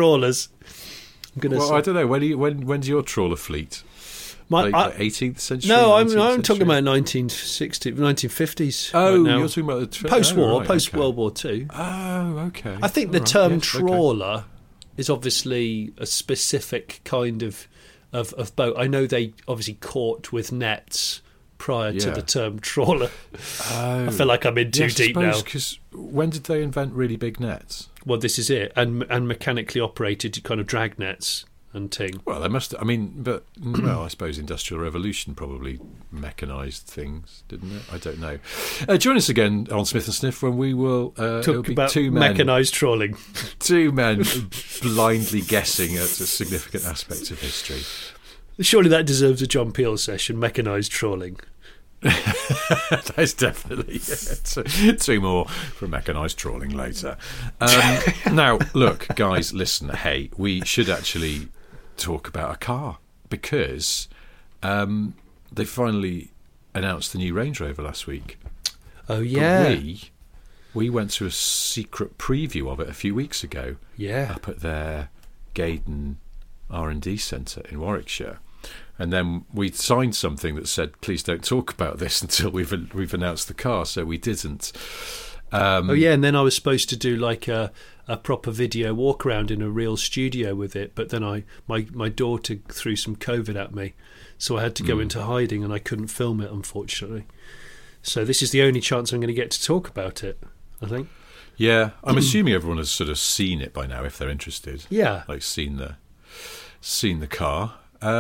Speaker 2: I'm gonna say.
Speaker 1: I don't know. When's your trawler fleet?
Speaker 2: Like
Speaker 1: 18th century?
Speaker 2: No, I'm talking about 1950s.
Speaker 1: Oh,
Speaker 2: right,
Speaker 1: you're talking about the
Speaker 2: post-war,
Speaker 1: post
Speaker 2: World War II.
Speaker 1: Oh, okay.
Speaker 2: I think the term trawler is obviously a specific kind of boat. I know they obviously caught with nets prior to the term trawler.
Speaker 1: Oh.
Speaker 2: I feel like I'm in too deep now.
Speaker 1: Because when did they invent really big nets?
Speaker 2: Well, this is it, and mechanically operated kind of drag nets. And ting.
Speaker 1: Well, they must. I mean, but I suppose Industrial Revolution probably mechanised things, didn't it? I don't know. Join us again on Smith and Sniff when we will
Speaker 2: talk about mechanised trawling.
Speaker 1: Two men blindly guessing at significant aspects of history.
Speaker 2: Surely that deserves a John Peel session. Mechanised trawling.
Speaker 1: There's definitely two more from mechanised trawling later. Now, look, guys, listen. Hey, we should actually talk about a car because they finally announced the new Range Rover last week.
Speaker 2: Oh yeah,
Speaker 1: but we went to a secret preview of it a few weeks ago.
Speaker 2: Yeah,
Speaker 1: up at their Gaydon R&D centre in Warwickshire. And then we signed something that said, "Please don't talk about this until we've announced the car." So we didn't.
Speaker 2: And then I was supposed to do like a proper video walk around in a real studio with it, but then my daughter threw some COVID at me, so I had to go into hiding and I couldn't film it, unfortunately. So this is the only chance I'm going to get to talk about it, I think. Yeah,
Speaker 1: I'm assuming everyone has sort of seen it by now if they're interested.
Speaker 2: Yeah,
Speaker 1: like seen the car.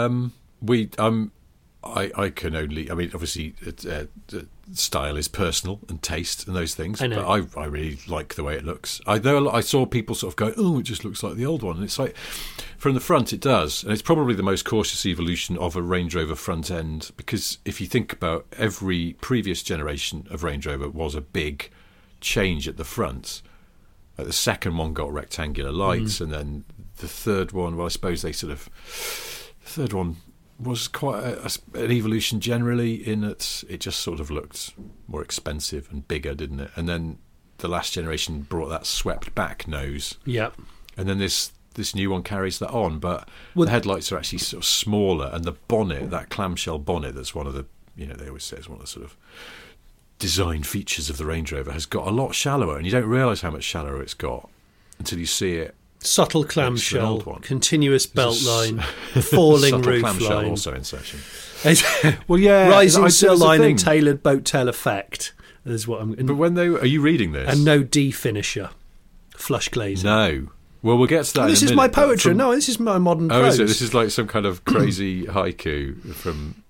Speaker 1: I can only. I mean, obviously, style is personal and taste and those things. But I really like the way it looks. I saw people sort of go, "Oh, it just looks like the old one," and it's like from the front it does, and it's probably the most cautious evolution of a Range Rover front end because if you think about every previous generation of Range Rover was a big change at the front. Like the second one got rectangular lights, and then the third one. Well, I suppose the third one was quite an evolution generally in that it just sort of looked more expensive and bigger, didn't it? And then the last generation brought that swept back nose.
Speaker 2: Yeah. And
Speaker 1: then this new one carries that on, but the headlights are actually sort of smaller, and the bonnet, that clamshell bonnet, that's one of the, they always say it's one of the sort of design features of the Range Rover, has got a lot shallower, and you don't realise how much shallower it's got until you see it.
Speaker 2: Subtle clamshell, continuous belt line, falling roof
Speaker 1: clamshell
Speaker 2: line.
Speaker 1: Also in session.
Speaker 2: Well, yeah, rising sill line and tailored boat tail effect is what I'm.
Speaker 1: But are you reading this?
Speaker 2: And no D finisher, flush glazing.
Speaker 1: No. Well, we'll get to that.
Speaker 2: This is my poetry. No, this is my modern prose.
Speaker 1: Is it? This is like some kind of crazy haiku from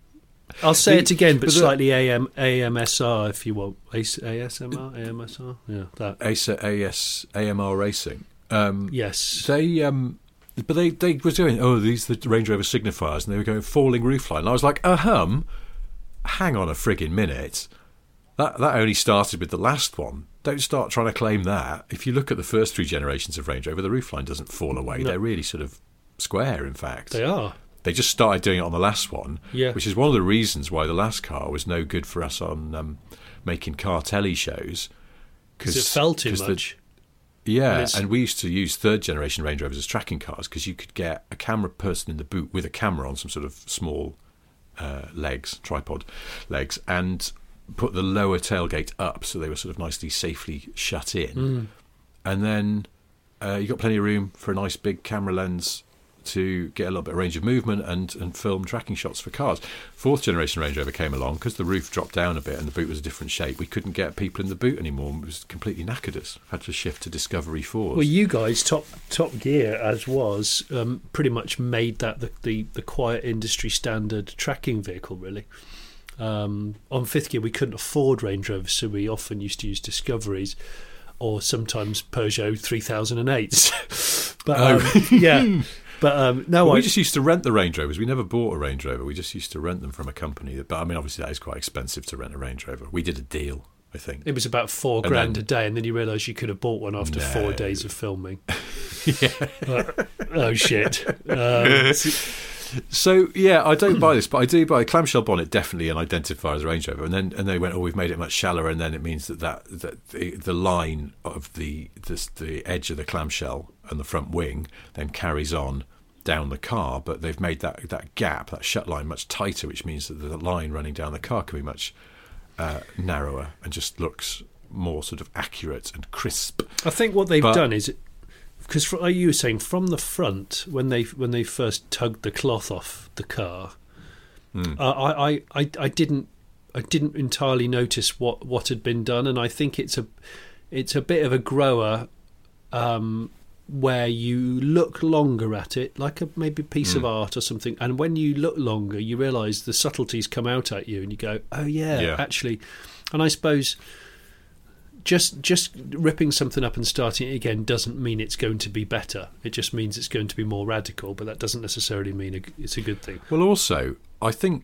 Speaker 2: I'll say it again, but slightly AMSR if you want. ASMR, AMSR, yeah, that.
Speaker 1: AMR Racing.
Speaker 2: Yes.
Speaker 1: But they were doing, these are the Range Rover signifiers, and they were going falling roofline. And I was like, hang on a frigging minute. That only started with the last one. Don't start trying to claim that. If you look at the first 3 generations of Range Rover, the roofline doesn't fall away. No. They're really sort of square, in fact.
Speaker 2: They are.
Speaker 1: They just started doing it on the last one,
Speaker 2: yeah.
Speaker 1: Which is one of the reasons why the last car was no good for us on making car telly shows.
Speaker 2: Because it fell too much.
Speaker 1: And we used to use 3rd generation Range Rovers as tracking cars because you could get a camera person in the boot with a camera on some sort of small tripod legs, and put the lower tailgate up so they were sort of nicely, safely shut in. And then you got plenty of room for a nice big camera lens to get a little bit of range of movement and film tracking shots for cars. 4th generation Range Rover came along because the roof dropped down a bit and the boot was a different shape. We couldn't get people in the boot anymore. It was completely knackered us. Had to shift to Discovery 4s.
Speaker 2: Well, you guys, Top Gear as was, pretty much made that the quiet industry standard tracking vehicle, really. On 5th Gear we couldn't afford Range Rovers, so we often used to use Discoveries or sometimes Peugeot 3008s. But yeah. But
Speaker 1: we just used to rent the Range Rovers. We never bought a Range Rover. We just used to rent them from a company. But I mean, obviously, that is quite expensive to rent a Range Rover. We did a deal, I think.
Speaker 2: It was about $4,000 a day, and then you realise you could have bought one after 4 days of filming. Oh shit!
Speaker 1: So yeah, I don't buy this, but I do buy a clamshell bonnet, definitely an identifier as a Range Rover. And they went, we've made it much shallower, and then it means that the line of the edge of the clamshell and the front wing then carries on down the car, but they've made that gap, that shut line, much tighter, which means that the line running down the car can be much narrower and just looks more sort of accurate and crisp.
Speaker 2: I think what they've done is, because like you were saying, from the front when they first tugged the cloth off the car, I didn't entirely notice what had been done, and I think it's a bit of a grower. Where you look longer at it, like maybe a piece of art or something, and when you look longer, you realise the subtleties come out at you, and you go, "Oh yeah, actually." And I suppose just ripping something up and starting it again doesn't mean it's going to be better. It just means it's going to be more radical, but that doesn't necessarily mean it's a good thing.
Speaker 1: Well, also, I think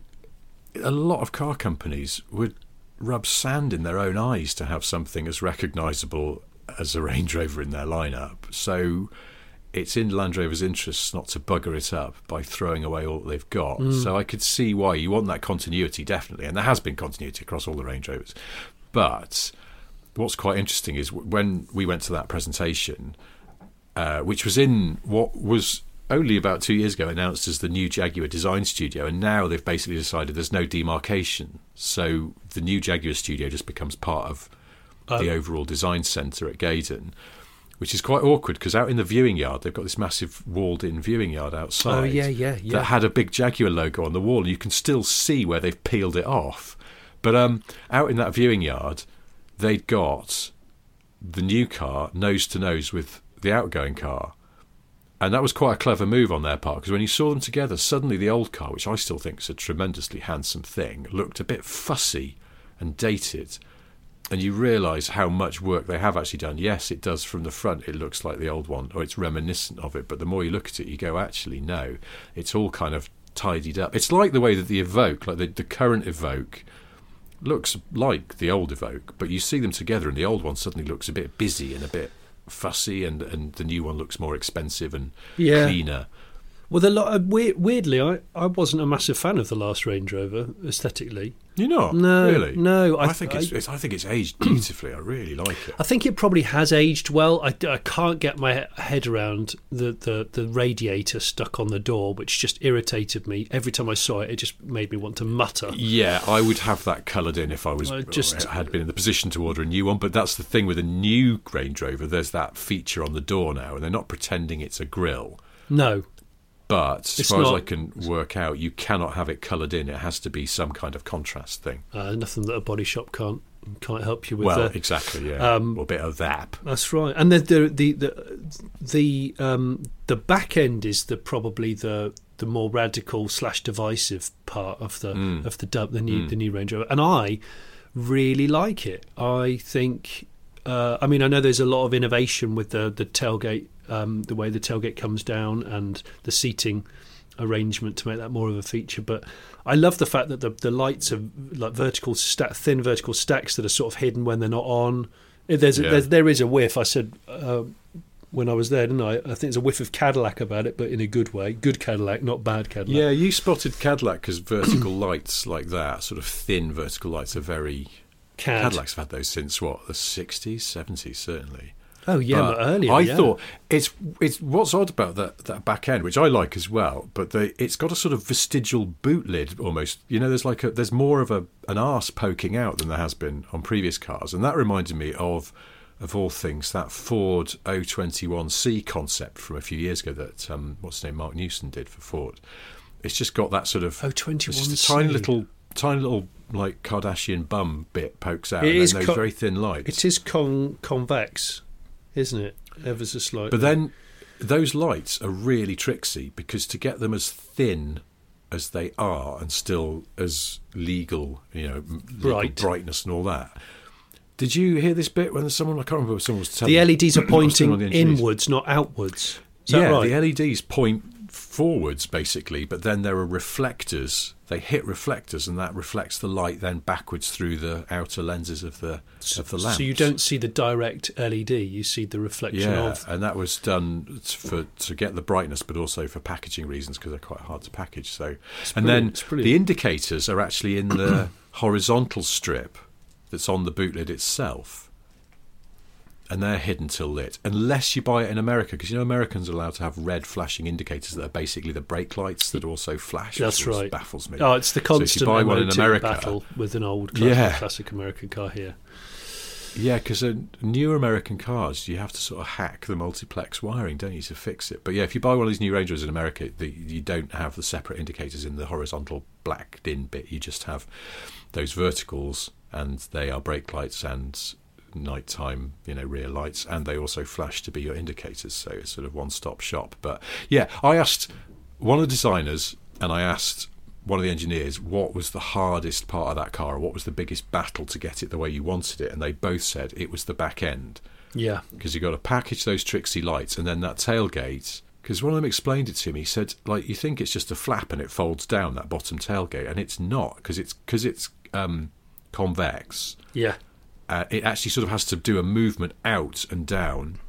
Speaker 1: a lot of car companies would rub sand in their own eyes to have something as recognisable as a Range Rover in their lineup. So it's in Land Rover's interests not to bugger it up by throwing away all that they've got. So I could see why you want that continuity, definitely, and there has been continuity across all the Range Rovers. But what's quite interesting is when we went to that presentation, which was in what was only about 2 years ago announced as the new Jaguar Design Studio, and now they've basically decided there's no demarcation, so the new Jaguar Studio just becomes part of the overall design centre at Gaydon, which is quite awkward because out in the viewing yard they've got this massive walled-in viewing yard outside that had a big Jaguar logo on the wall, and you can still see where they've peeled it off. But out in that viewing yard they'd got the new car nose to nose with the outgoing car, and that was quite a clever move on their part, because when you saw them together, suddenly the old car, which I still think is a tremendously handsome thing, looked a bit fussy and dated. And you realise how much work they have actually done. Yes, it does from the front. It looks like the old one, or it's reminiscent of it. But the more you look at it, you go, actually, no. It's all kind of tidied up. It's like the way that the Evoque, like the current Evoque, looks like the old Evoque. But you see them together, and the old one suddenly looks a bit busy and a bit fussy, and the new one looks more expensive and cleaner.
Speaker 2: Well, weirdly, I wasn't a massive fan of the last Range Rover aesthetically.
Speaker 1: You're not?
Speaker 2: No,
Speaker 1: really?
Speaker 2: No.
Speaker 1: I think it's aged beautifully. I really like it.
Speaker 2: I think it probably has aged well. I can't get my head around the radiator stuck on the door, which just irritated me. Every time I saw it, it just made me want to mutter.
Speaker 1: Yeah, I would have that coloured in if I had been in the position to order a new one. But that's the thing with a new Range Rover. There's that feature on the door now, and they're not pretending it's a grille.
Speaker 2: No.
Speaker 1: But as far as I can work out, you cannot have it coloured in. It has to be some kind of contrast thing.
Speaker 2: Nothing that a body shop can't help you with.
Speaker 1: Well, exactly, yeah. Or a bit of that.
Speaker 2: That's right. And the back end is probably the the more radical / divisive part of the new Range Rover, and I really like it. I think. I mean, I know there's a lot of innovation with the tailgate, the way the tailgate comes down and the seating arrangement to make that more of a feature. But I love the fact that the lights are like thin vertical stacks that are sort of hidden when they're not on. There is a whiff. I said when I was there, didn't I? I think there's a whiff of Cadillac about it, but in a good way. Good Cadillac, not bad Cadillac.
Speaker 1: Yeah, you spotted Cadillac because vertical lights like that, sort of thin vertical lights, are very... Cadillacs have had those since, what, the 60s, 70s, certainly.
Speaker 2: Oh, yeah, but earlier,
Speaker 1: I thought it's what's odd about that back end, which I like as well, but it's got a sort of vestigial boot lid almost. You know, there's more of an arse poking out than there has been on previous cars, and that reminded me of all things, that Ford O21C concept from a few years ago that what's his name, Mark Newson did for Ford. It's just got that sort of
Speaker 2: O21C.
Speaker 1: It's just a tiny little like Kardashian bum bit pokes out, and then those very thin lights.
Speaker 2: It is convex, isn't it? Ever so slightly.
Speaker 1: But then those lights are really tricksy, because to get them as thin as they are and still as legal, legal brightness and all that. Did you hear this bit when I can't remember what someone was telling me.
Speaker 2: The LEDs are pointing inwards, not outwards. Is that right?
Speaker 1: The LEDs point forwards basically, but then there are reflectors. They hit reflectors, and that reflects the light then backwards through the outer lenses of the lamps.
Speaker 2: So you don't see the direct LED, you see the reflection of.
Speaker 1: Yeah, and that was done to get the brightness, but also for packaging reasons, because they're quite hard to package. So, the indicators are actually in the horizontal strip that's on the boot lid itself. And they're hidden till lit, unless you buy it in America, because Americans are allowed to have red flashing indicators that are basically the brake lights that also flash.
Speaker 2: That's right.
Speaker 1: Baffles me.
Speaker 2: Oh, it's the constant
Speaker 1: battle
Speaker 2: with an old classic American car here.
Speaker 1: Yeah, because new American cars, you have to sort of hack the multiplex wiring, don't you, to fix it. But yeah, if you buy one of these new Range Rovers in America, you don't have the separate indicators in the horizontal blacked in bit. You just have those verticals, and they are brake lights and nighttime, rear lights, and they also flash to be your indicators, so it's sort of one-stop shop. But yeah, I asked one of the designers and I asked one of the engineers what was the hardest part of that car, or what was the biggest battle to get it the way you wanted it, and they both said it was the back end.
Speaker 2: Yeah,
Speaker 1: because you've got to package those tricksy lights, and then that tailgate, because one of them explained it to me. He said, like, you think it's just a flap and it folds down, that bottom tailgate, and it's not, because it's convex.
Speaker 2: Yeah.
Speaker 1: It actually sort of has to do a movement out and down,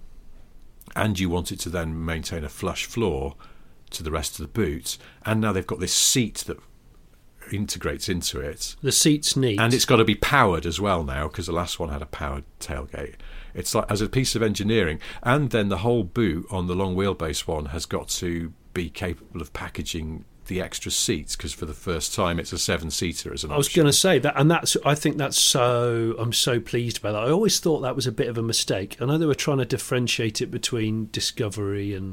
Speaker 1: and you want it to then maintain a flush floor to the rest of the boot. And now they've got this seat that integrates into it.
Speaker 2: The seat's neat.
Speaker 1: And it's got to be powered as well now, because the last one had a powered tailgate. It's like, as a piece of engineering. And then the whole boot on the long wheelbase one has got to be capable of packaging the extra seats, because for the first time it's a 7-seater as an option. I
Speaker 2: was going to say that, and I think I'm so pleased about that. I always thought that was a bit of a mistake. I know they were trying to differentiate it between Discovery and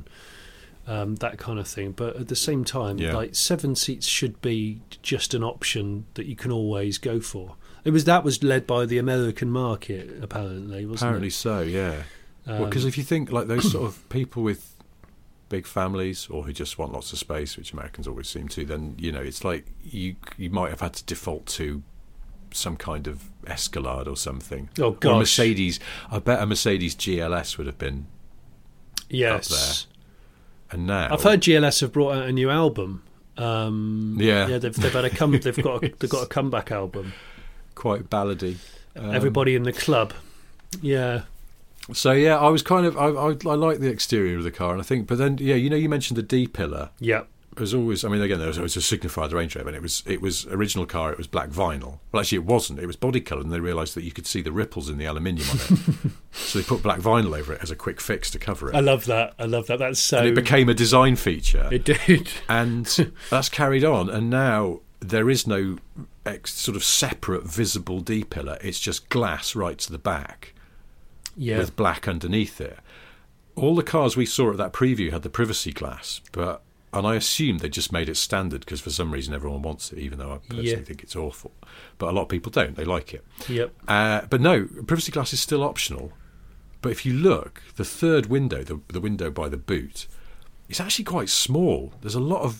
Speaker 2: that kind of thing, but at the same time, like 7 seats should be just an option that you can always go for. That was led by the American market, apparently, wasn't it?
Speaker 1: Apparently so, yeah. Because if you think like those sort of people with big families, or who just want lots of space, which Americans always seem to, then it's like you might have had to default to some kind of Escalade or something.
Speaker 2: Oh gosh.
Speaker 1: Or Mercedes. I bet a Mercedes GLS would have been up there. And now
Speaker 2: I've heard GLS have brought out a new album. They've had they've got a comeback album.
Speaker 1: Quite ballady.
Speaker 2: Everybody in the club. Yeah.
Speaker 1: So yeah, I was kind of I like the exterior of the car, and I think, but then you mentioned the D pillar.
Speaker 2: Yeah,
Speaker 1: as always. I mean, again, there was always a signifier, the Range Rover, and it was original car. It was black vinyl. Well, actually, it wasn't. It was body coloured, and they realised that you could see the ripples in the aluminium on it. So they put black vinyl over it as a quick fix to cover it.
Speaker 2: I love that. That's so.
Speaker 1: And it became a design feature.
Speaker 2: It did,
Speaker 1: and that's carried on. And now there is no sort of separate visible D pillar. It's just glass right to the back.
Speaker 2: Yeah.
Speaker 1: With black underneath it. All the cars we saw at that preview had the privacy glass, and I assumed they just made it standard because for some reason everyone wants it, even though I personally think it's awful. But a lot of people don't; they like it.
Speaker 2: Yep.
Speaker 1: But no, privacy glass is still optional. But if you look, the third window, the window by the boot, is actually quite small. There's a lot of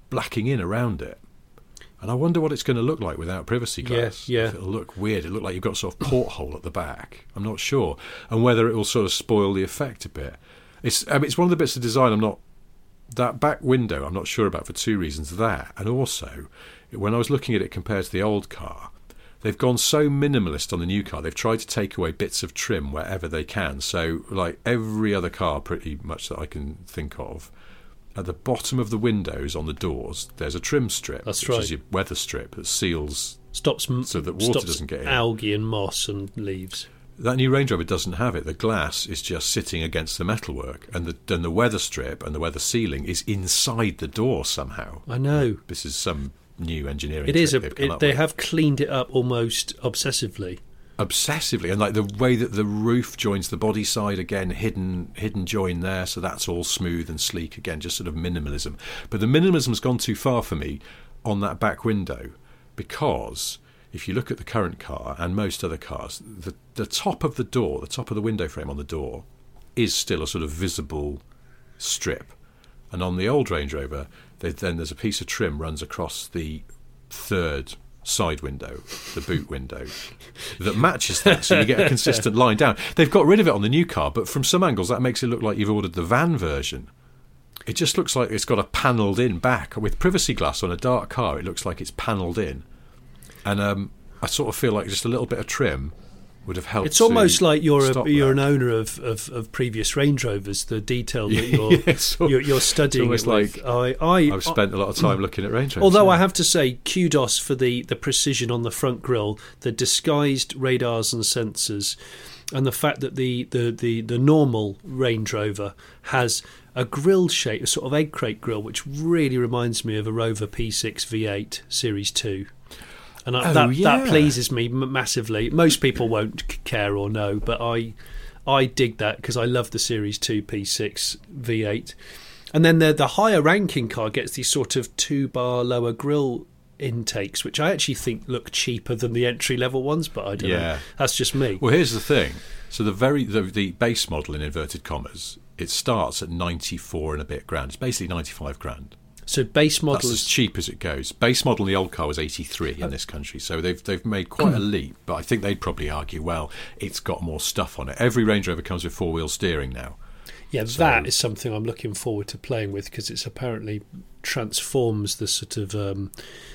Speaker 1: blacking in around it. And I wonder what it's going to look like without privacy glass.
Speaker 2: Yeah.
Speaker 1: If it'll look weird. It'll look like you've got a sort of porthole at the back. I'm not sure. And whether it will sort of spoil the effect a bit. It's one of the bits of design I'm not... That back window I'm not sure about for two reasons. That, and also, when I was looking at it compared to the old car, they've gone so minimalist on the new car. They've tried to take away bits of trim wherever they can. So, like every other car pretty much that I can think of, at the bottom of the windows on the doors, there's a trim strip.
Speaker 2: That's
Speaker 1: which
Speaker 2: right.
Speaker 1: is your weather strip that seals
Speaker 2: Stops
Speaker 1: so that water doesn't get in.
Speaker 2: Algae and moss and leaves.
Speaker 1: That new Range Rover doesn't have it. The glass is just sitting against the metalwork, and the weather strip and the weather sealing is inside the door somehow.
Speaker 2: I know.
Speaker 1: This is some new engineering.
Speaker 2: It is.
Speaker 1: They
Speaker 2: have cleaned it up almost obsessively.
Speaker 1: Obsessively, and like the way that the roof joins the body side again, hidden join there, so that's all smooth and sleek again, just sort of minimalism. But the minimalism's gone too far for me on that back window, because if you look at the current car and most other cars, the top of the door, the top of the window frame on the door, is still a sort of visible strip, and on the old Range Rover, then there's a piece of trim runs across the third side window, the boot window, that matches that, so you get a consistent line down. They've got rid of it on the new car, but from some angles that makes it look like you've ordered the van version. It just looks like it's got a panelled in back. With privacy glass on a dark car, it looks like it's panelled in. And I sort of feel like just a little bit of trim would have helped.
Speaker 2: It's almost like you're
Speaker 1: that.
Speaker 2: an owner of previous Range Rovers. The detail that you're studying.
Speaker 1: It's almost like I've spent a lot of time looking at Range Rovers.
Speaker 2: Although I have to say, kudos for the precision on the front grille, the disguised radars and sensors, and the fact that the normal Range Rover has a grille shape, a sort of egg crate grille, which really reminds me of a Rover P6 V8 Series 2. And that pleases me massively. Most people won't care or know, but I dig that because I love the Series 2 P6 V8. And then the higher ranking car gets these sort of 2-bar lower grille intakes, which I actually think look cheaper than the entry level ones, but I don't know. That's just me.
Speaker 1: Well, here's the thing. So the base model in inverted commas, it starts at 94 and a bit grand. It's basically 95 grand.
Speaker 2: So base model
Speaker 1: That's as cheap as it goes. Base model in the old car was 83 in this country, so they've made quite a leap. But I think they'd probably argue, well, it's got more stuff on it. Every Range Rover comes with 4-wheel steering now.
Speaker 2: Yeah, so that is something I'm looking forward to playing with, because it's apparently transforms the sort of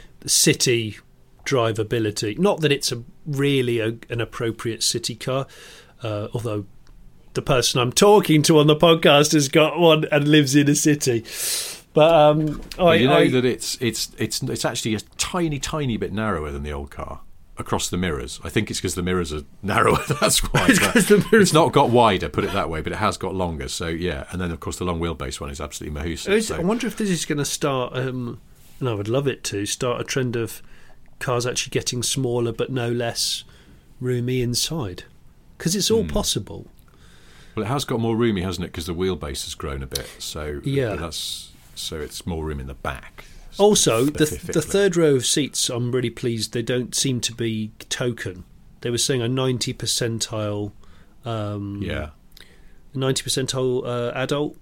Speaker 2: city drivability. Not that it's really an appropriate city car, although the person I'm talking to on the podcast has got one and lives in a city. But
Speaker 1: that it's actually a tiny bit narrower than the old car across the mirrors. I think it's because the mirrors are narrower. That's why. It's not got wider, put it that way, but it has got longer. So yeah, and then of course the long wheelbase one is absolutely mahoosive.
Speaker 2: I wonder if this is going to start. And I would love it to start a trend of cars actually getting smaller but no less roomy inside, because it's all possible.
Speaker 1: Well, it has got more roomy, hasn't it? Because the wheelbase has grown a bit. So
Speaker 2: yeah,
Speaker 1: so it's more room in the back.
Speaker 2: Also, the third row of seats, I'm really pleased they don't seem to be token. They were saying a 90 percentile, 90 percentile adult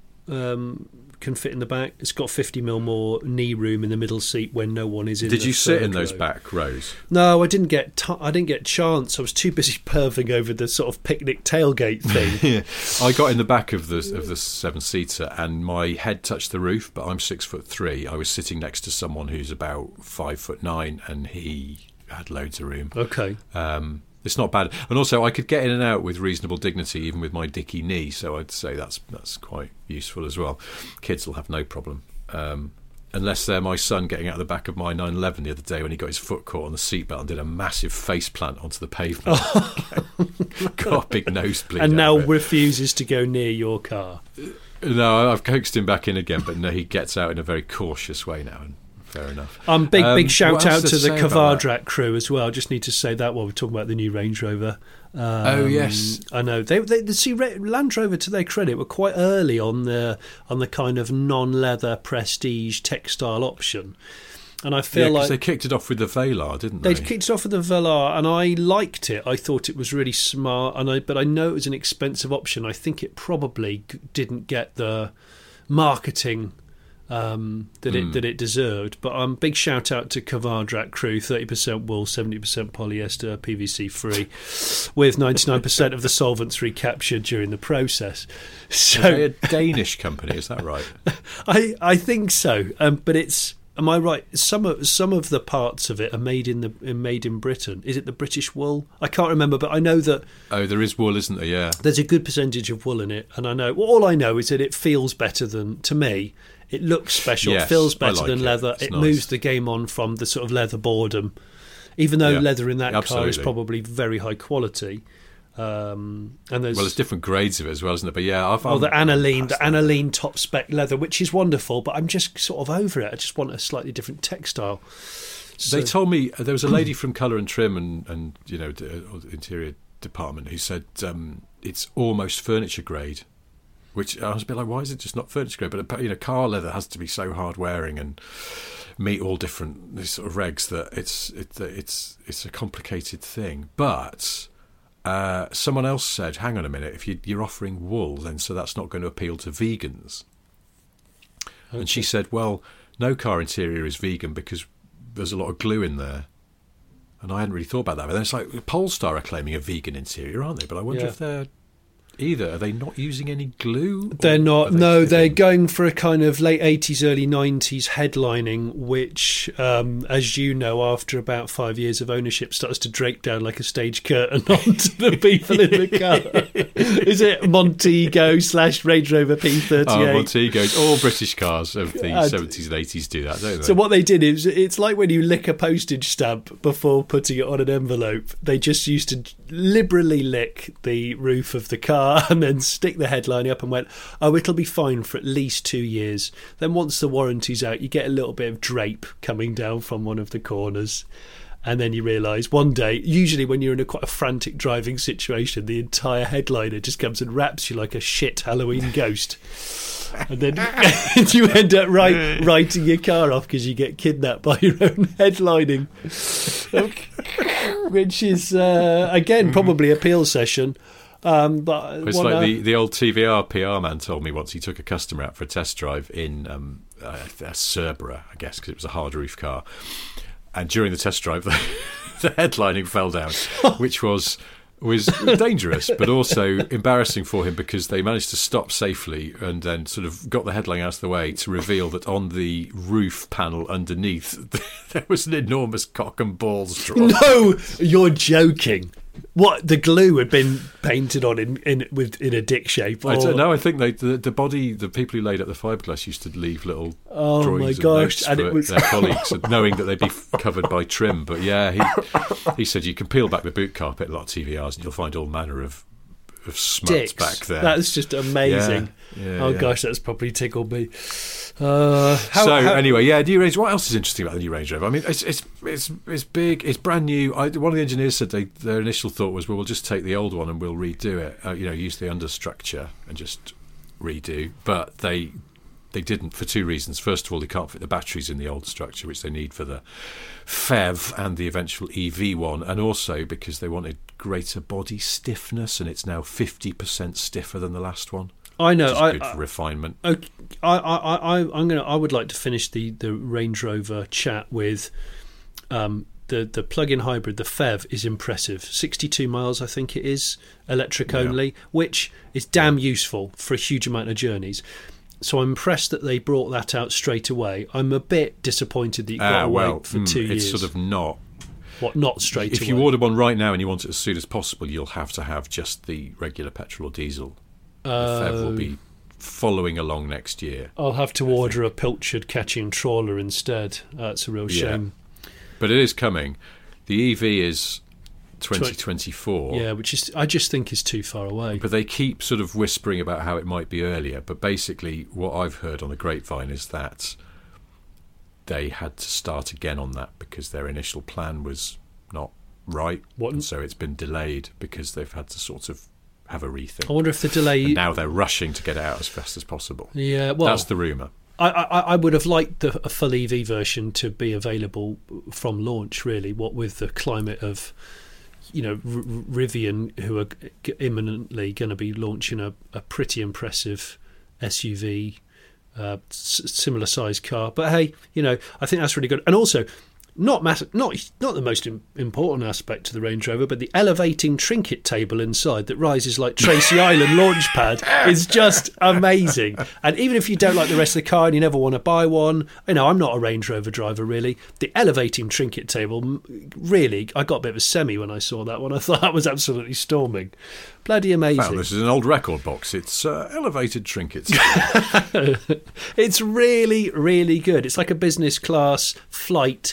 Speaker 2: can fit in the back. It's got 50mm more knee room in the middle seat when no one is in.
Speaker 1: Did you sit in those back rows?
Speaker 2: No, I didn't get chance. I was too busy perving over the sort of picnic tailgate thing.
Speaker 1: Yeah. I got in the back of the 7-seater and my head touched the roof, but I'm 6'3". I was sitting next to someone who's about 5'9", and he had loads of room.
Speaker 2: Okay.
Speaker 1: It's not bad, and also I could get in and out with reasonable dignity, even with my dicky knee. So I'd say that's quite useful as well. Kids will have no problem, unless they're my son getting out of the back of my 911 the other day when he got his foot caught on the seatbelt and did a massive face plant onto the pavement. Got a big nosebleed,
Speaker 2: and now refuses to go near your car.
Speaker 1: No, I've coaxed him back in again, but no, he gets out in a very cautious way now. And fair enough.
Speaker 2: Big shout out to the Kavadrak crew as well. Just need to say that while we're talking about the new Range Rover.
Speaker 1: Oh yes,
Speaker 2: I know they see Land Rover, to their credit, were quite early on the kind of non-leather prestige textile option, and I feel like
Speaker 1: they kicked it off with the Velar, didn't they?
Speaker 2: They kicked it off with the Velar, and I liked it. I thought it was really smart, but I know it was an expensive option. I think it probably didn't get the marketing that it deserved. But big shout out to Kavardrak crew, 30% wool, 70% polyester, PVC free, with 99% of the solvents recaptured during the process. So
Speaker 1: are they a Danish company? Is that right?
Speaker 2: I think so. But it's. Am I right? Some of the parts of it are made in Britain. Is it the British wool? I can't remember, but I know that.
Speaker 1: Oh, there is wool, isn't there? Yeah.
Speaker 2: There's a good percentage of wool in it, and I know. Well, all I know is that it feels better than, to me. It looks special.
Speaker 1: Yes,
Speaker 2: it feels better than
Speaker 1: it.
Speaker 2: leather.
Speaker 1: It's
Speaker 2: it
Speaker 1: nice.
Speaker 2: Moves the game on from the sort of leather boredom, even though leather in that car is
Speaker 1: absolutely.
Speaker 2: probably very high quality. And
Speaker 1: there's different grades of it as well, isn't it? But yeah,
Speaker 2: the aniline top spec leather, which is wonderful, but I'm just sort of over it. I just want a slightly different textile. So,
Speaker 1: they told me there was a lady from Colour and Trim and interior department who said it's almost furniture grade, which I was a bit like, why is it just not furniture grade? But car leather has to be so hard wearing and meet all different sort of regs that it's a complicated thing, but. Someone else said, hang on a minute, if you're offering wool, then so that's not going to appeal to vegans. Okay. And she said, well, no car interior is vegan because there's a lot of glue in there. And I hadn't really thought about that. But then it's like, Polestar are claiming a vegan interior, aren't they? But I wonder if they're... Either, are they not using any glue?
Speaker 2: They're not. No, they're going for a kind of late 80s, early 90s headlining, which, as you know, after about 5 years of ownership, starts to drape down like a stage curtain onto the people in the car. Is it Montego / Range Rover P38?
Speaker 1: Oh, Montego. All British cars of the 70s and 80s do that, don't they?
Speaker 2: So what they did is, it's like when you lick a postage stamp before putting it on an envelope. They just used to liberally lick the roof of the car and then stick the headlining up and went, oh, it'll be fine for at least 2 years. Then once the warranty's out, you get a little bit of drape coming down from one of the corners. And then you realise one day, usually when you're in quite a frantic driving situation, the entire headliner just comes and wraps you like a shit Halloween ghost. And then you end up writing your car off because you get kidnapped by your own headlining. Which is, again, probably a peel session. But
Speaker 1: it's like the old TVR PR man told me once. He took a customer out for a test drive in a Cerbera, I guess, because it was a hard roof car. And during the test drive, the headlining fell down, which was dangerous, but also embarrassing for him because they managed to stop safely and then sort of got the headlining out of the way to reveal that on the roof panel underneath there was an enormous cock and balls drawn.
Speaker 2: No, you're joking. What, the glue had been painted on in a dick shape? Or...
Speaker 1: I don't know. I think the people who laid up the fiberglass used to leave little drawings and notes for their colleagues, knowing that they'd be covered by trim. But yeah, he said you can peel back the boot carpet, a lot of TVRs, and you'll find all manner of smut back there.
Speaker 2: That's just amazing.
Speaker 1: Yeah,
Speaker 2: gosh, that's probably tickled me.
Speaker 1: Anyway, New Range. What else is interesting about the new Range Rover? I mean, it's big, it's brand new. One of the engineers said their initial thought was, well, we'll just take the old one and we'll redo it. Use the understructure and just redo. But they didn't for two reasons. First of all, they can't fit the batteries in the old structure, which they need for the PHEV and the eventual EV one, and also because they wanted greater body stiffness, and it's now 50% stiffer than the last one.
Speaker 2: I know.
Speaker 1: Good for refinement.
Speaker 2: I would like to finish the Range Rover chat with the plug-in hybrid. The PHEV is impressive. 62 miles, I think it is, electric only, which is damn useful for a huge amount of journeys. So I'm impressed that they brought that out straight away. I'm a bit disappointed that you've got to wait for 2 years.
Speaker 1: It's sort of not.
Speaker 2: What, not straight away?
Speaker 1: If you order one right now and you want it as soon as possible, you'll have to have just the regular petrol or diesel. The PHEV will be following along next year.
Speaker 2: I'll have to order a pilchard catching trawler instead. That's a real shame.
Speaker 1: But it is coming. The EV is 2024.
Speaker 2: Yeah, which I just think is too far away.
Speaker 1: But they keep sort of whispering about how it might be earlier. But basically, what I've heard on the grapevine is that they had to start again on that because their initial plan was not right. And so it's been delayed because they've had to sort of have a rethink.
Speaker 2: I wonder if the delay...
Speaker 1: And now they're rushing to get it out as fast as possible.
Speaker 2: Yeah, well...
Speaker 1: That's the rumour.
Speaker 2: I would have liked a full EV version to be available from launch, really, what with the climate of... Rivian, who are imminently going to be launching a pretty impressive SUV similar size car. But hey, I think that's really good. And also, not the most important aspect to the Range Rover, but the elevating trinket table inside that rises like Tracy Island launch pad is just amazing. And even if you don't like the rest of the car and you never want to buy one, I'm not a Range Rover driver really. The elevating trinket table, really, I got a bit of a semi when I saw that one. I thought that was absolutely storming. Bloody amazing.
Speaker 1: Wow, this is an old record box. It's elevated trinkets.
Speaker 2: It's really, really good. It's like a business class flight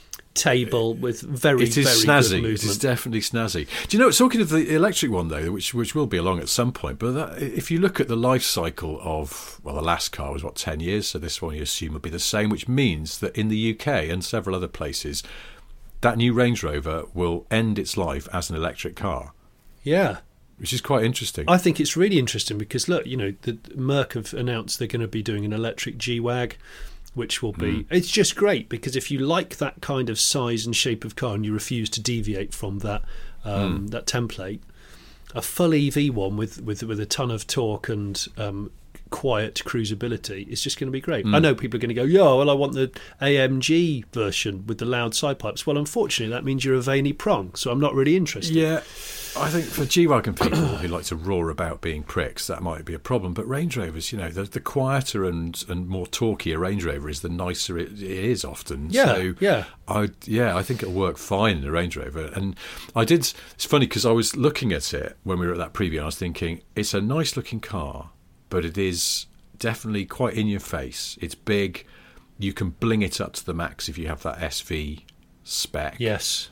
Speaker 2: table with very,
Speaker 1: it is
Speaker 2: very
Speaker 1: snazzy.
Speaker 2: good movement.
Speaker 1: It is definitely snazzy. Do you know, talking of the electric one though, which will be along at some point, but if you look at the life cycle of, the last car was 10 years, so this one you assume will be the same, which means that in the UK and several other places, that new Range Rover will end its life as an electric car.
Speaker 2: Yeah.
Speaker 1: Which is quite interesting.
Speaker 2: I think it's really interesting because look, the Merc have announced they're going to be doing an electric G-Wag, which will be it's just great because if you like that kind of size and shape of car and you refuse to deviate from that that template, a full EV one with a ton of torque and quiet cruisability is just going to be great. I know people are going to go, I want the AMG version with the loud side pipes. Well, unfortunately, that means you're a veiny prong, so I'm not really interested.
Speaker 1: Yeah, I think for G-Wagon people who like to roar about being pricks, that might be a problem. But Range Rovers, the quieter and more torquey a Range Rover is, the nicer it is often.
Speaker 2: Yeah,
Speaker 1: so
Speaker 2: yeah.
Speaker 1: I think it'll work fine in a Range Rover. And it's funny because I was looking at it when we were at that preview and I was thinking, it's a nice looking car, but it is definitely quite in your face. It's big. You can bling it up to the max if you have that SV spec.
Speaker 2: Yes.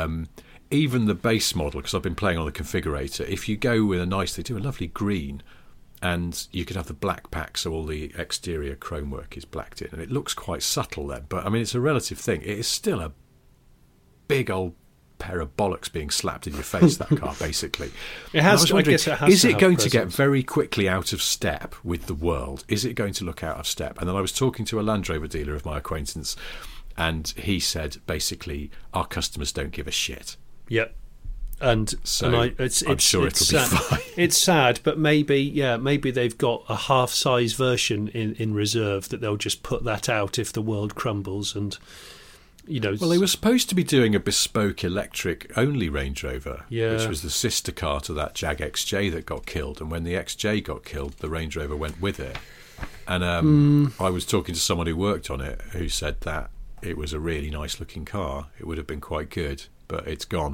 Speaker 1: Even the base model, because I've been playing on the configurator, if you go with they do a lovely green, and you could have the black pack, so all the exterior chrome work is blacked in, and it looks quite subtle then. But, it's a relative thing. It is still a big old pair of bollocks being slapped in your face, that car, basically.
Speaker 2: It has. I guess it has.
Speaker 1: Is it going to get very quickly out of step with the world? Is it going to look out of step? And then I was talking to a Land Rover dealer of my acquaintance, and he said, basically, our customers don't give a shit.
Speaker 2: Yep. I'm sure it'll
Speaker 1: be fine.
Speaker 2: It's sad, but maybe they've got a half-size version in reserve that they'll just put that out if the world crumbles. And well,
Speaker 1: they were supposed to be doing a bespoke electric-only Range Rover, which was the sister car to that Jag XJ that got killed. And when the XJ got killed, the Range Rover went with it. And I was talking to someone who worked on it who said that it was a really nice-looking car. It would have been quite good, but it's gone.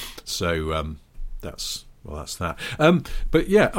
Speaker 1: So that's that. But yeah,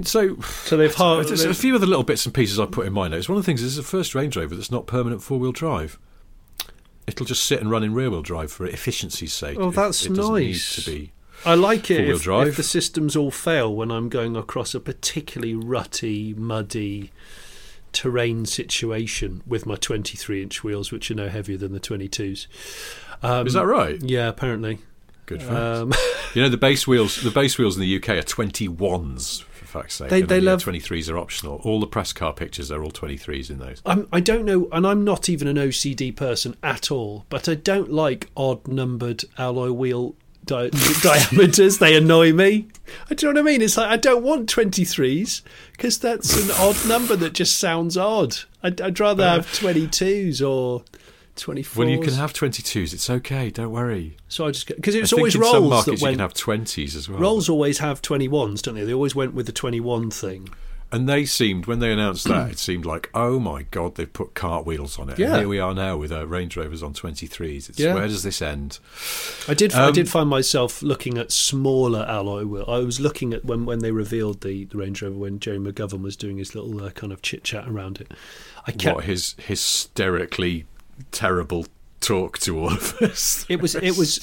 Speaker 1: so
Speaker 2: they've
Speaker 1: there's a few other little bits and pieces I put in my notes. One of the things is the first Range Rover that's not permanent four-wheel drive. It'll just sit and run in rear-wheel drive for efficiency's sake.
Speaker 2: Oh, that's
Speaker 1: it doesn't
Speaker 2: nice.
Speaker 1: Need to be
Speaker 2: I like it if
Speaker 1: drive.
Speaker 2: The systems all fail when I'm going across a particularly rutty, muddy terrain situation with my 23-inch wheels, which are no heavier than the 22s.
Speaker 1: Is that right?
Speaker 2: Yeah, apparently.
Speaker 1: Good fact. The base wheels in the UK are 21s, for fuck's sake.
Speaker 2: They love
Speaker 1: 23s are optional. All the press car pictures are all 23s in those.
Speaker 2: I don't know, and I'm not even an OCD person at all, but I don't like odd-numbered alloy wheel diameters. They annoy me. Do you know what I mean? It's like I don't want 23s because that's an odd number that just sounds odd. I'd rather have 22s or 24s.
Speaker 1: Well, you can have 22s. It's okay. Don't worry.
Speaker 2: So I just because it's
Speaker 1: I
Speaker 2: always
Speaker 1: think in
Speaker 2: Rolls
Speaker 1: some markets
Speaker 2: that went.
Speaker 1: You can have 20s as well.
Speaker 2: Rolls always have 21s, don't they? They always went with the 21 thing.
Speaker 1: And they seemed, when they announced that, it seemed like, oh my God, they've put cartwheels on it.
Speaker 2: Yeah.
Speaker 1: And here we are now with Range Rovers on 23s. Where does this end?
Speaker 2: I did find myself looking at smaller alloy wheel. I was looking at when they revealed the Range Rover, when Jerry McGovern was doing his little kind of chit-chat around it.
Speaker 1: His hysterically terrible talk to all of us.
Speaker 2: It was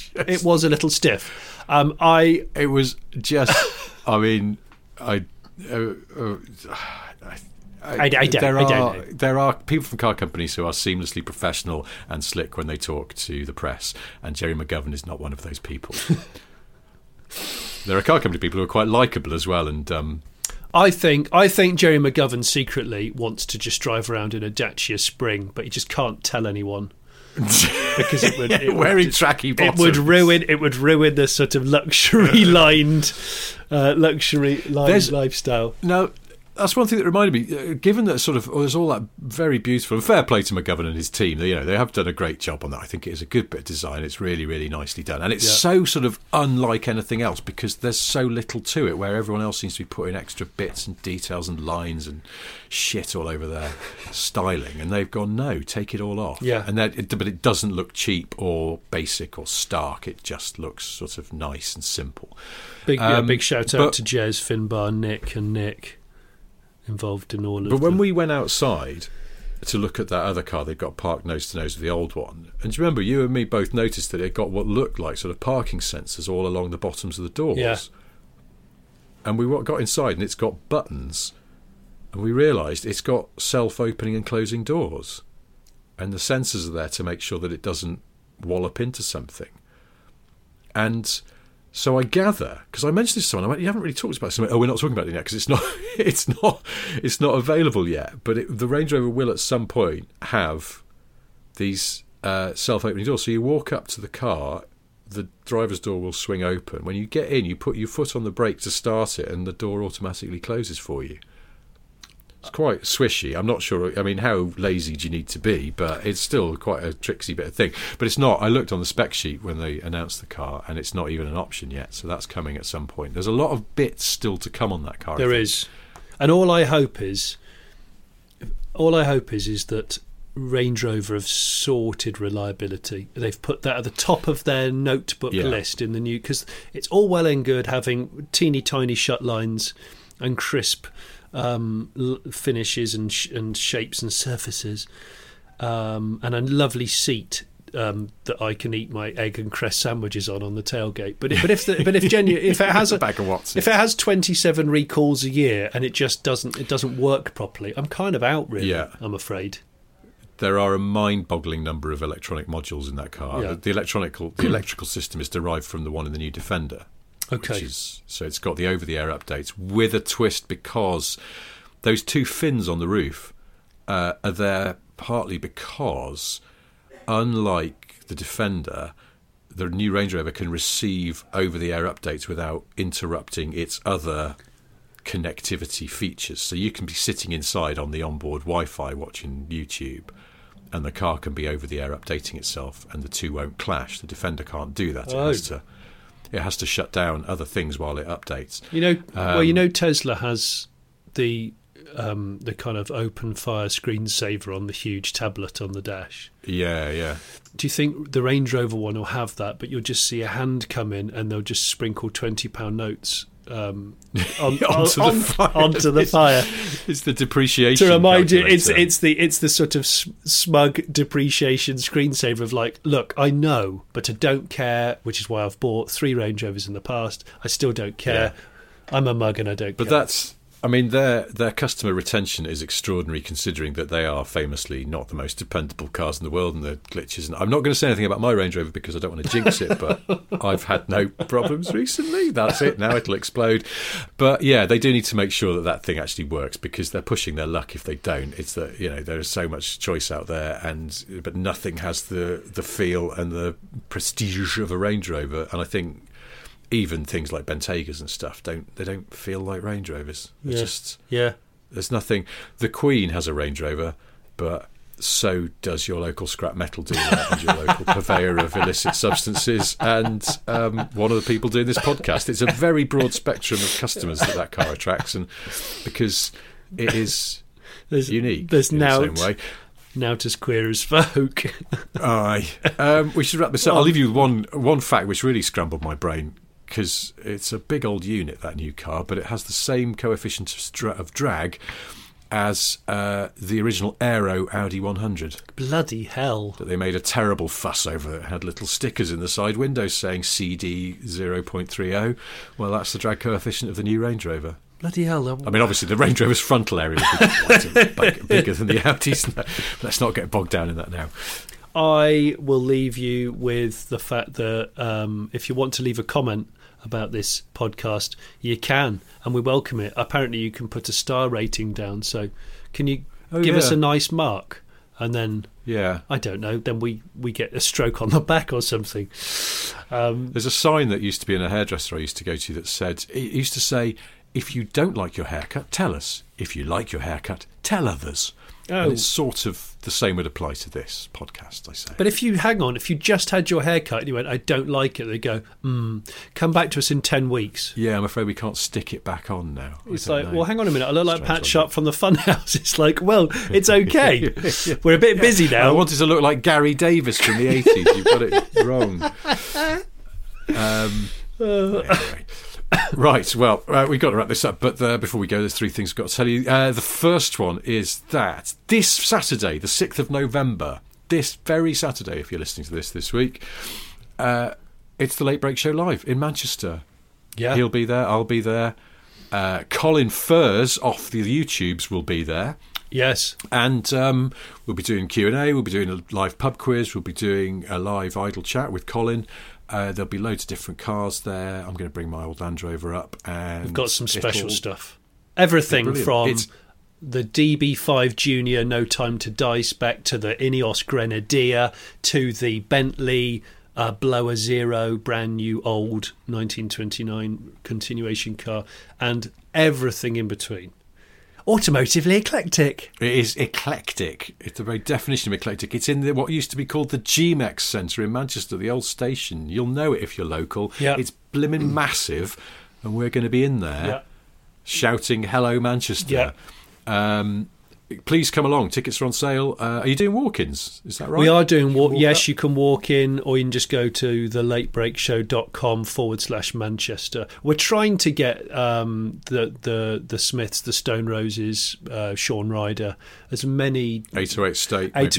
Speaker 2: a little stiff.
Speaker 1: It was just, there are people from car companies who are seamlessly professional and slick when they talk to the press, and Jerry McGovern is not one of those people. There are car company people who are quite likeable as well, and
Speaker 2: I think Jerry McGovern secretly wants to just drive around in a Dacia Spring, but he just can't tell anyone. Because
Speaker 1: wearing tracky bottoms.
Speaker 2: It would ruin the sort of luxury lined lifestyle.
Speaker 1: Now, that's one thing that reminded me. Given that sort of there's all that very beautiful, and fair play to McGovern and his team. They have done a great job on that. I think it is a good bit of design. It's really, really nicely done, and it's so sort of unlike anything else because there's so little to it. Where everyone else seems to be putting extra bits and details and lines and shit all over their styling, and they've gone no, take it all off.
Speaker 2: Yeah,
Speaker 1: but it doesn't look cheap or basic or stark. It just looks sort of nice and simple.
Speaker 2: Big shout out to Jez, Finbar, Nick, and Nick. Involved in all of
Speaker 1: But when we went outside to look at that other car they've got parked nose to nose with the old one, and do you remember you and me both noticed that it got what looked like sort of parking sensors all along the bottoms of the doors.
Speaker 2: Yeah.
Speaker 1: And we got inside and it's got buttons, and we realised it's got self-opening and closing doors, and the sensors are there to make sure that it doesn't wallop into something. And so I gather, because I mentioned this to someone, I went, you haven't really talked about it. Oh, we're not talking about it yet because it's not available yet. But the Range Rover will at some point have these self-opening doors. So you walk up to the car, the driver's door will swing open. When you get in, you put your foot on the brake to start it, and the door automatically closes for you. It's quite swishy. I'm not sure. I mean, how lazy do you need to be? But it's still quite a tricksy bit of thing. But it's not. I looked on the spec sheet when they announced the car, and it's not even an option yet. So that's coming at some point. There's a lot of bits still to come on that car.
Speaker 2: There is, and all I hope is that Range Rover have sorted reliability. They've put that at the top of their notebook list in the new, because it's all well and good having teeny tiny shut lines and crisp finishes and shapes and surfaces, and a lovely seat that I can eat my egg and cress sandwiches on the tailgate. But if it has a
Speaker 1: bag of Watsons,
Speaker 2: if it has 27 recalls a year and it just doesn't work properly, I'm kind of out, really. Yeah. I'm afraid.
Speaker 1: There are a mind-boggling number of electronic modules in that car. Yeah. The electrical system is derived from the one in the new Defender.
Speaker 2: Okay.
Speaker 1: So it's got the over-the-air updates with a twist, because those two fins on the roof are there partly because, unlike the Defender, the new Range Rover can receive over-the-air updates without interrupting its other connectivity features. So you can be sitting inside on the onboard Wi-Fi watching YouTube, and the car can be over-the-air updating itself, and the two won't clash. The Defender can't do that. It has to shut down other things while it updates.
Speaker 2: Tesla has the kind of open fire screensaver on the huge tablet on the dash.
Speaker 1: Yeah.
Speaker 2: Do you think the Range Rover one will have that, but you'll just see a hand come in and they'll just sprinkle £20 notes onto the fire?
Speaker 1: It's the depreciation.
Speaker 2: To remind you, it's the sort of smug depreciation screensaver of like, look, I know, but I don't care, which is why I've bought 3 Range Rovers in the past. I still don't care. Yeah. I'm a mug and I don't care.
Speaker 1: But that's, I mean, their customer retention is extraordinary, considering that they are famously not the most dependable cars in the world, and the glitches. And I'm not going to say anything about my Range Rover because I don't want to jinx it, but I've had no problems recently. That's it. Now it'll explode. But yeah, they do need to make sure that thing actually works, because they're pushing their luck if they don't. It's that, there is so much choice out there, but nothing has the feel and the prestige of a Range Rover. And I think even things like Bentegas and stuff don't feel like Range Rovers. There's nothing. The Queen has a Range Rover, but so does your local scrap metal dealer and your local purveyor of illicit substances, and one of the people doing this podcast. It's a very broad spectrum of customers that car attracts, and because it is unique in the same way.
Speaker 2: Not as queer as folk.
Speaker 1: Aye. We should wrap this up. I'll leave you with one fact which really scrambled my brain, because it's a big old unit, that new car, but it has the same coefficient of drag as the original Aero Audi 100.
Speaker 2: Bloody hell. That
Speaker 1: they made a terrible fuss over. It had little stickers in the side windows saying CD 0.30. Well, that's the drag coefficient of the new Range Rover.
Speaker 2: Bloody hell.
Speaker 1: I mean, obviously, the Range Rover's frontal area is bigger than the Audis. Let's not get bogged down in that now.
Speaker 2: I will leave you with the fact that if you want to leave a comment about this podcast, you can, and we welcome it. Apparently you can put a star rating down, so can you give us a nice mark, and then I don't know, then we get a stroke on the back or something.
Speaker 1: There's a sign that used to be in a hairdresser I used to go to that said, it used to say, if you don't like your haircut, tell us. If you like your haircut, tell others.
Speaker 2: Oh.
Speaker 1: And it's sort of the same would apply to this podcast, I say.
Speaker 2: But if you just had your hair cut and you went, I don't like it, they go, come back to us in 10 weeks.
Speaker 1: Yeah, I'm afraid we can't stick it back on now.
Speaker 2: It's like, well, hang on a minute, I look like Pat
Speaker 1: Strange
Speaker 2: Sharp from the Funhouse. It's like, well, it's okay. We're a bit busy now.
Speaker 1: I wanted to look like Gary Davis from the 80s. You've got it wrong. Anyway. Right, well, we've got to wrap this up, but before we go, there's 3 things I've got to tell you. The first one is that this Saturday, the 6th of November, this very Saturday, if you're listening to this week, it's the Late Break Show Live in Manchester.
Speaker 2: Yeah.
Speaker 1: He'll be there, I'll be there. Colin Furze off the YouTubes will be there.
Speaker 2: Yes.
Speaker 1: And we'll be doing Q&A, we'll be doing a live pub quiz, we'll be doing a live idle chat with Colin. There'll be loads of different cars there. I'm going to bring my old Land Rover up. And
Speaker 2: we've got some special stuff. Everything from the DB5 Junior No Time to Die spec to the Ineos Grenadier to the Bentley Blower Zero, brand new old 1929 continuation car, and everything in between. Automotively eclectic.
Speaker 1: It is eclectic. It's the very definition of eclectic. It's in what used to be called the GMEX Centre in Manchester, the old station. You'll know it if you're local.
Speaker 2: Yep.
Speaker 1: It's blimmin' massive, and we're going to be in there shouting, "Hello, Manchester." Yep. Please come along. Tickets are on sale. Are you doing walk-ins? Is that right?
Speaker 2: We are doing yes, you can walk in, or you can just go to thelatebreakshow.com/Manchester. We're trying to get the Smiths, the Stone Roses, Shaun Ryder, as many
Speaker 1: 808 State,
Speaker 2: as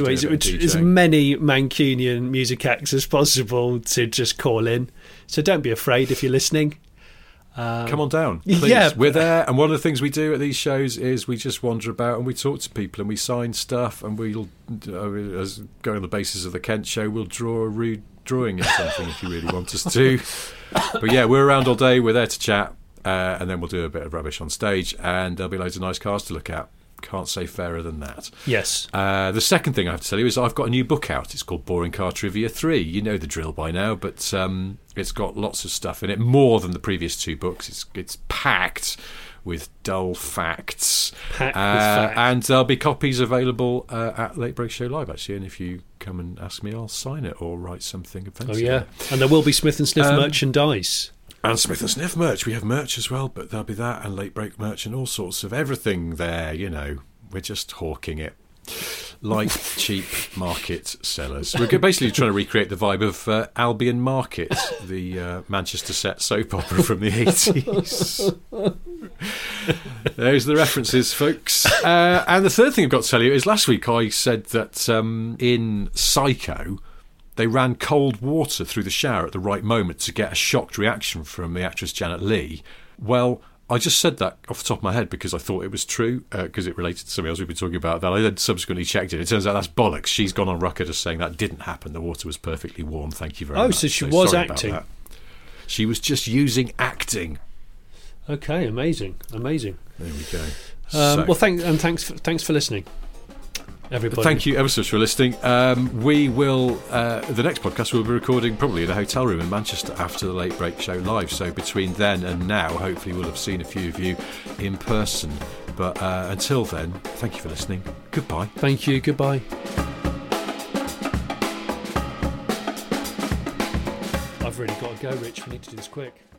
Speaker 2: many Mancunian music acts as possible to just call in. So don't be afraid if you're listening.
Speaker 1: Come on down, please. Yeah. We're there, and one of the things we do at these shows is we just wander about and we talk to people and we sign stuff, and we'll, as going on the basis of the Kent show, we'll draw a rude drawing of something if you really want us to. But yeah, we're around all day, we're there to chat, and then we'll do a bit of rubbish on stage, and there'll be loads of nice cars to look at. Can't say fairer than that.
Speaker 2: Yes.
Speaker 1: The second thing I have to tell you is I've got a new book out. It's called Boring Car Trivia 3. You know the drill by now, but it's got lots of stuff in it, more than the previous 2 books. It's packed with dull facts. And there'll be copies available at Late Break Show Live, actually. And if you come and ask me, I'll sign it or write something offensive.
Speaker 2: Oh, yeah. And there will be Smith & Sniff merchandise.
Speaker 1: And Smith & Sniff merch. We have merch as well, but there'll be that and Late Break merch and all sorts of everything there, you know. We're just hawking it like cheap market sellers. We're basically trying to recreate the vibe of Albion Market, the Manchester set soap opera from the 80s. Those are the references, folks. And the third thing I've got to tell you is last week I said that in Psycho, they ran cold water through the shower at the right moment to get a shocked reaction from the actress Janet Leigh. Well, I just said that off the top of my head because I thought it was true, because it related to something else we've been talking about. That I then subsequently checked it. It turns out that's bollocks. She's gone on record as saying that didn't happen. The water was perfectly warm. Thank you very much.
Speaker 2: Oh, so she was acting.
Speaker 1: She was just using acting.
Speaker 2: Okay, amazing. There
Speaker 1: we go.
Speaker 2: Well, thanks for listening, everybody.
Speaker 1: Thank you ever so much for listening. We will the next podcast we'll be recording probably in a hotel room in Manchester after the Late Break Show Live, so between then and now hopefully we'll have seen a few of you in person, but until then, thank you for listening. Goodbye.
Speaker 2: Thank you. Goodbye. I've really got to go, Rich. We need to do this quick.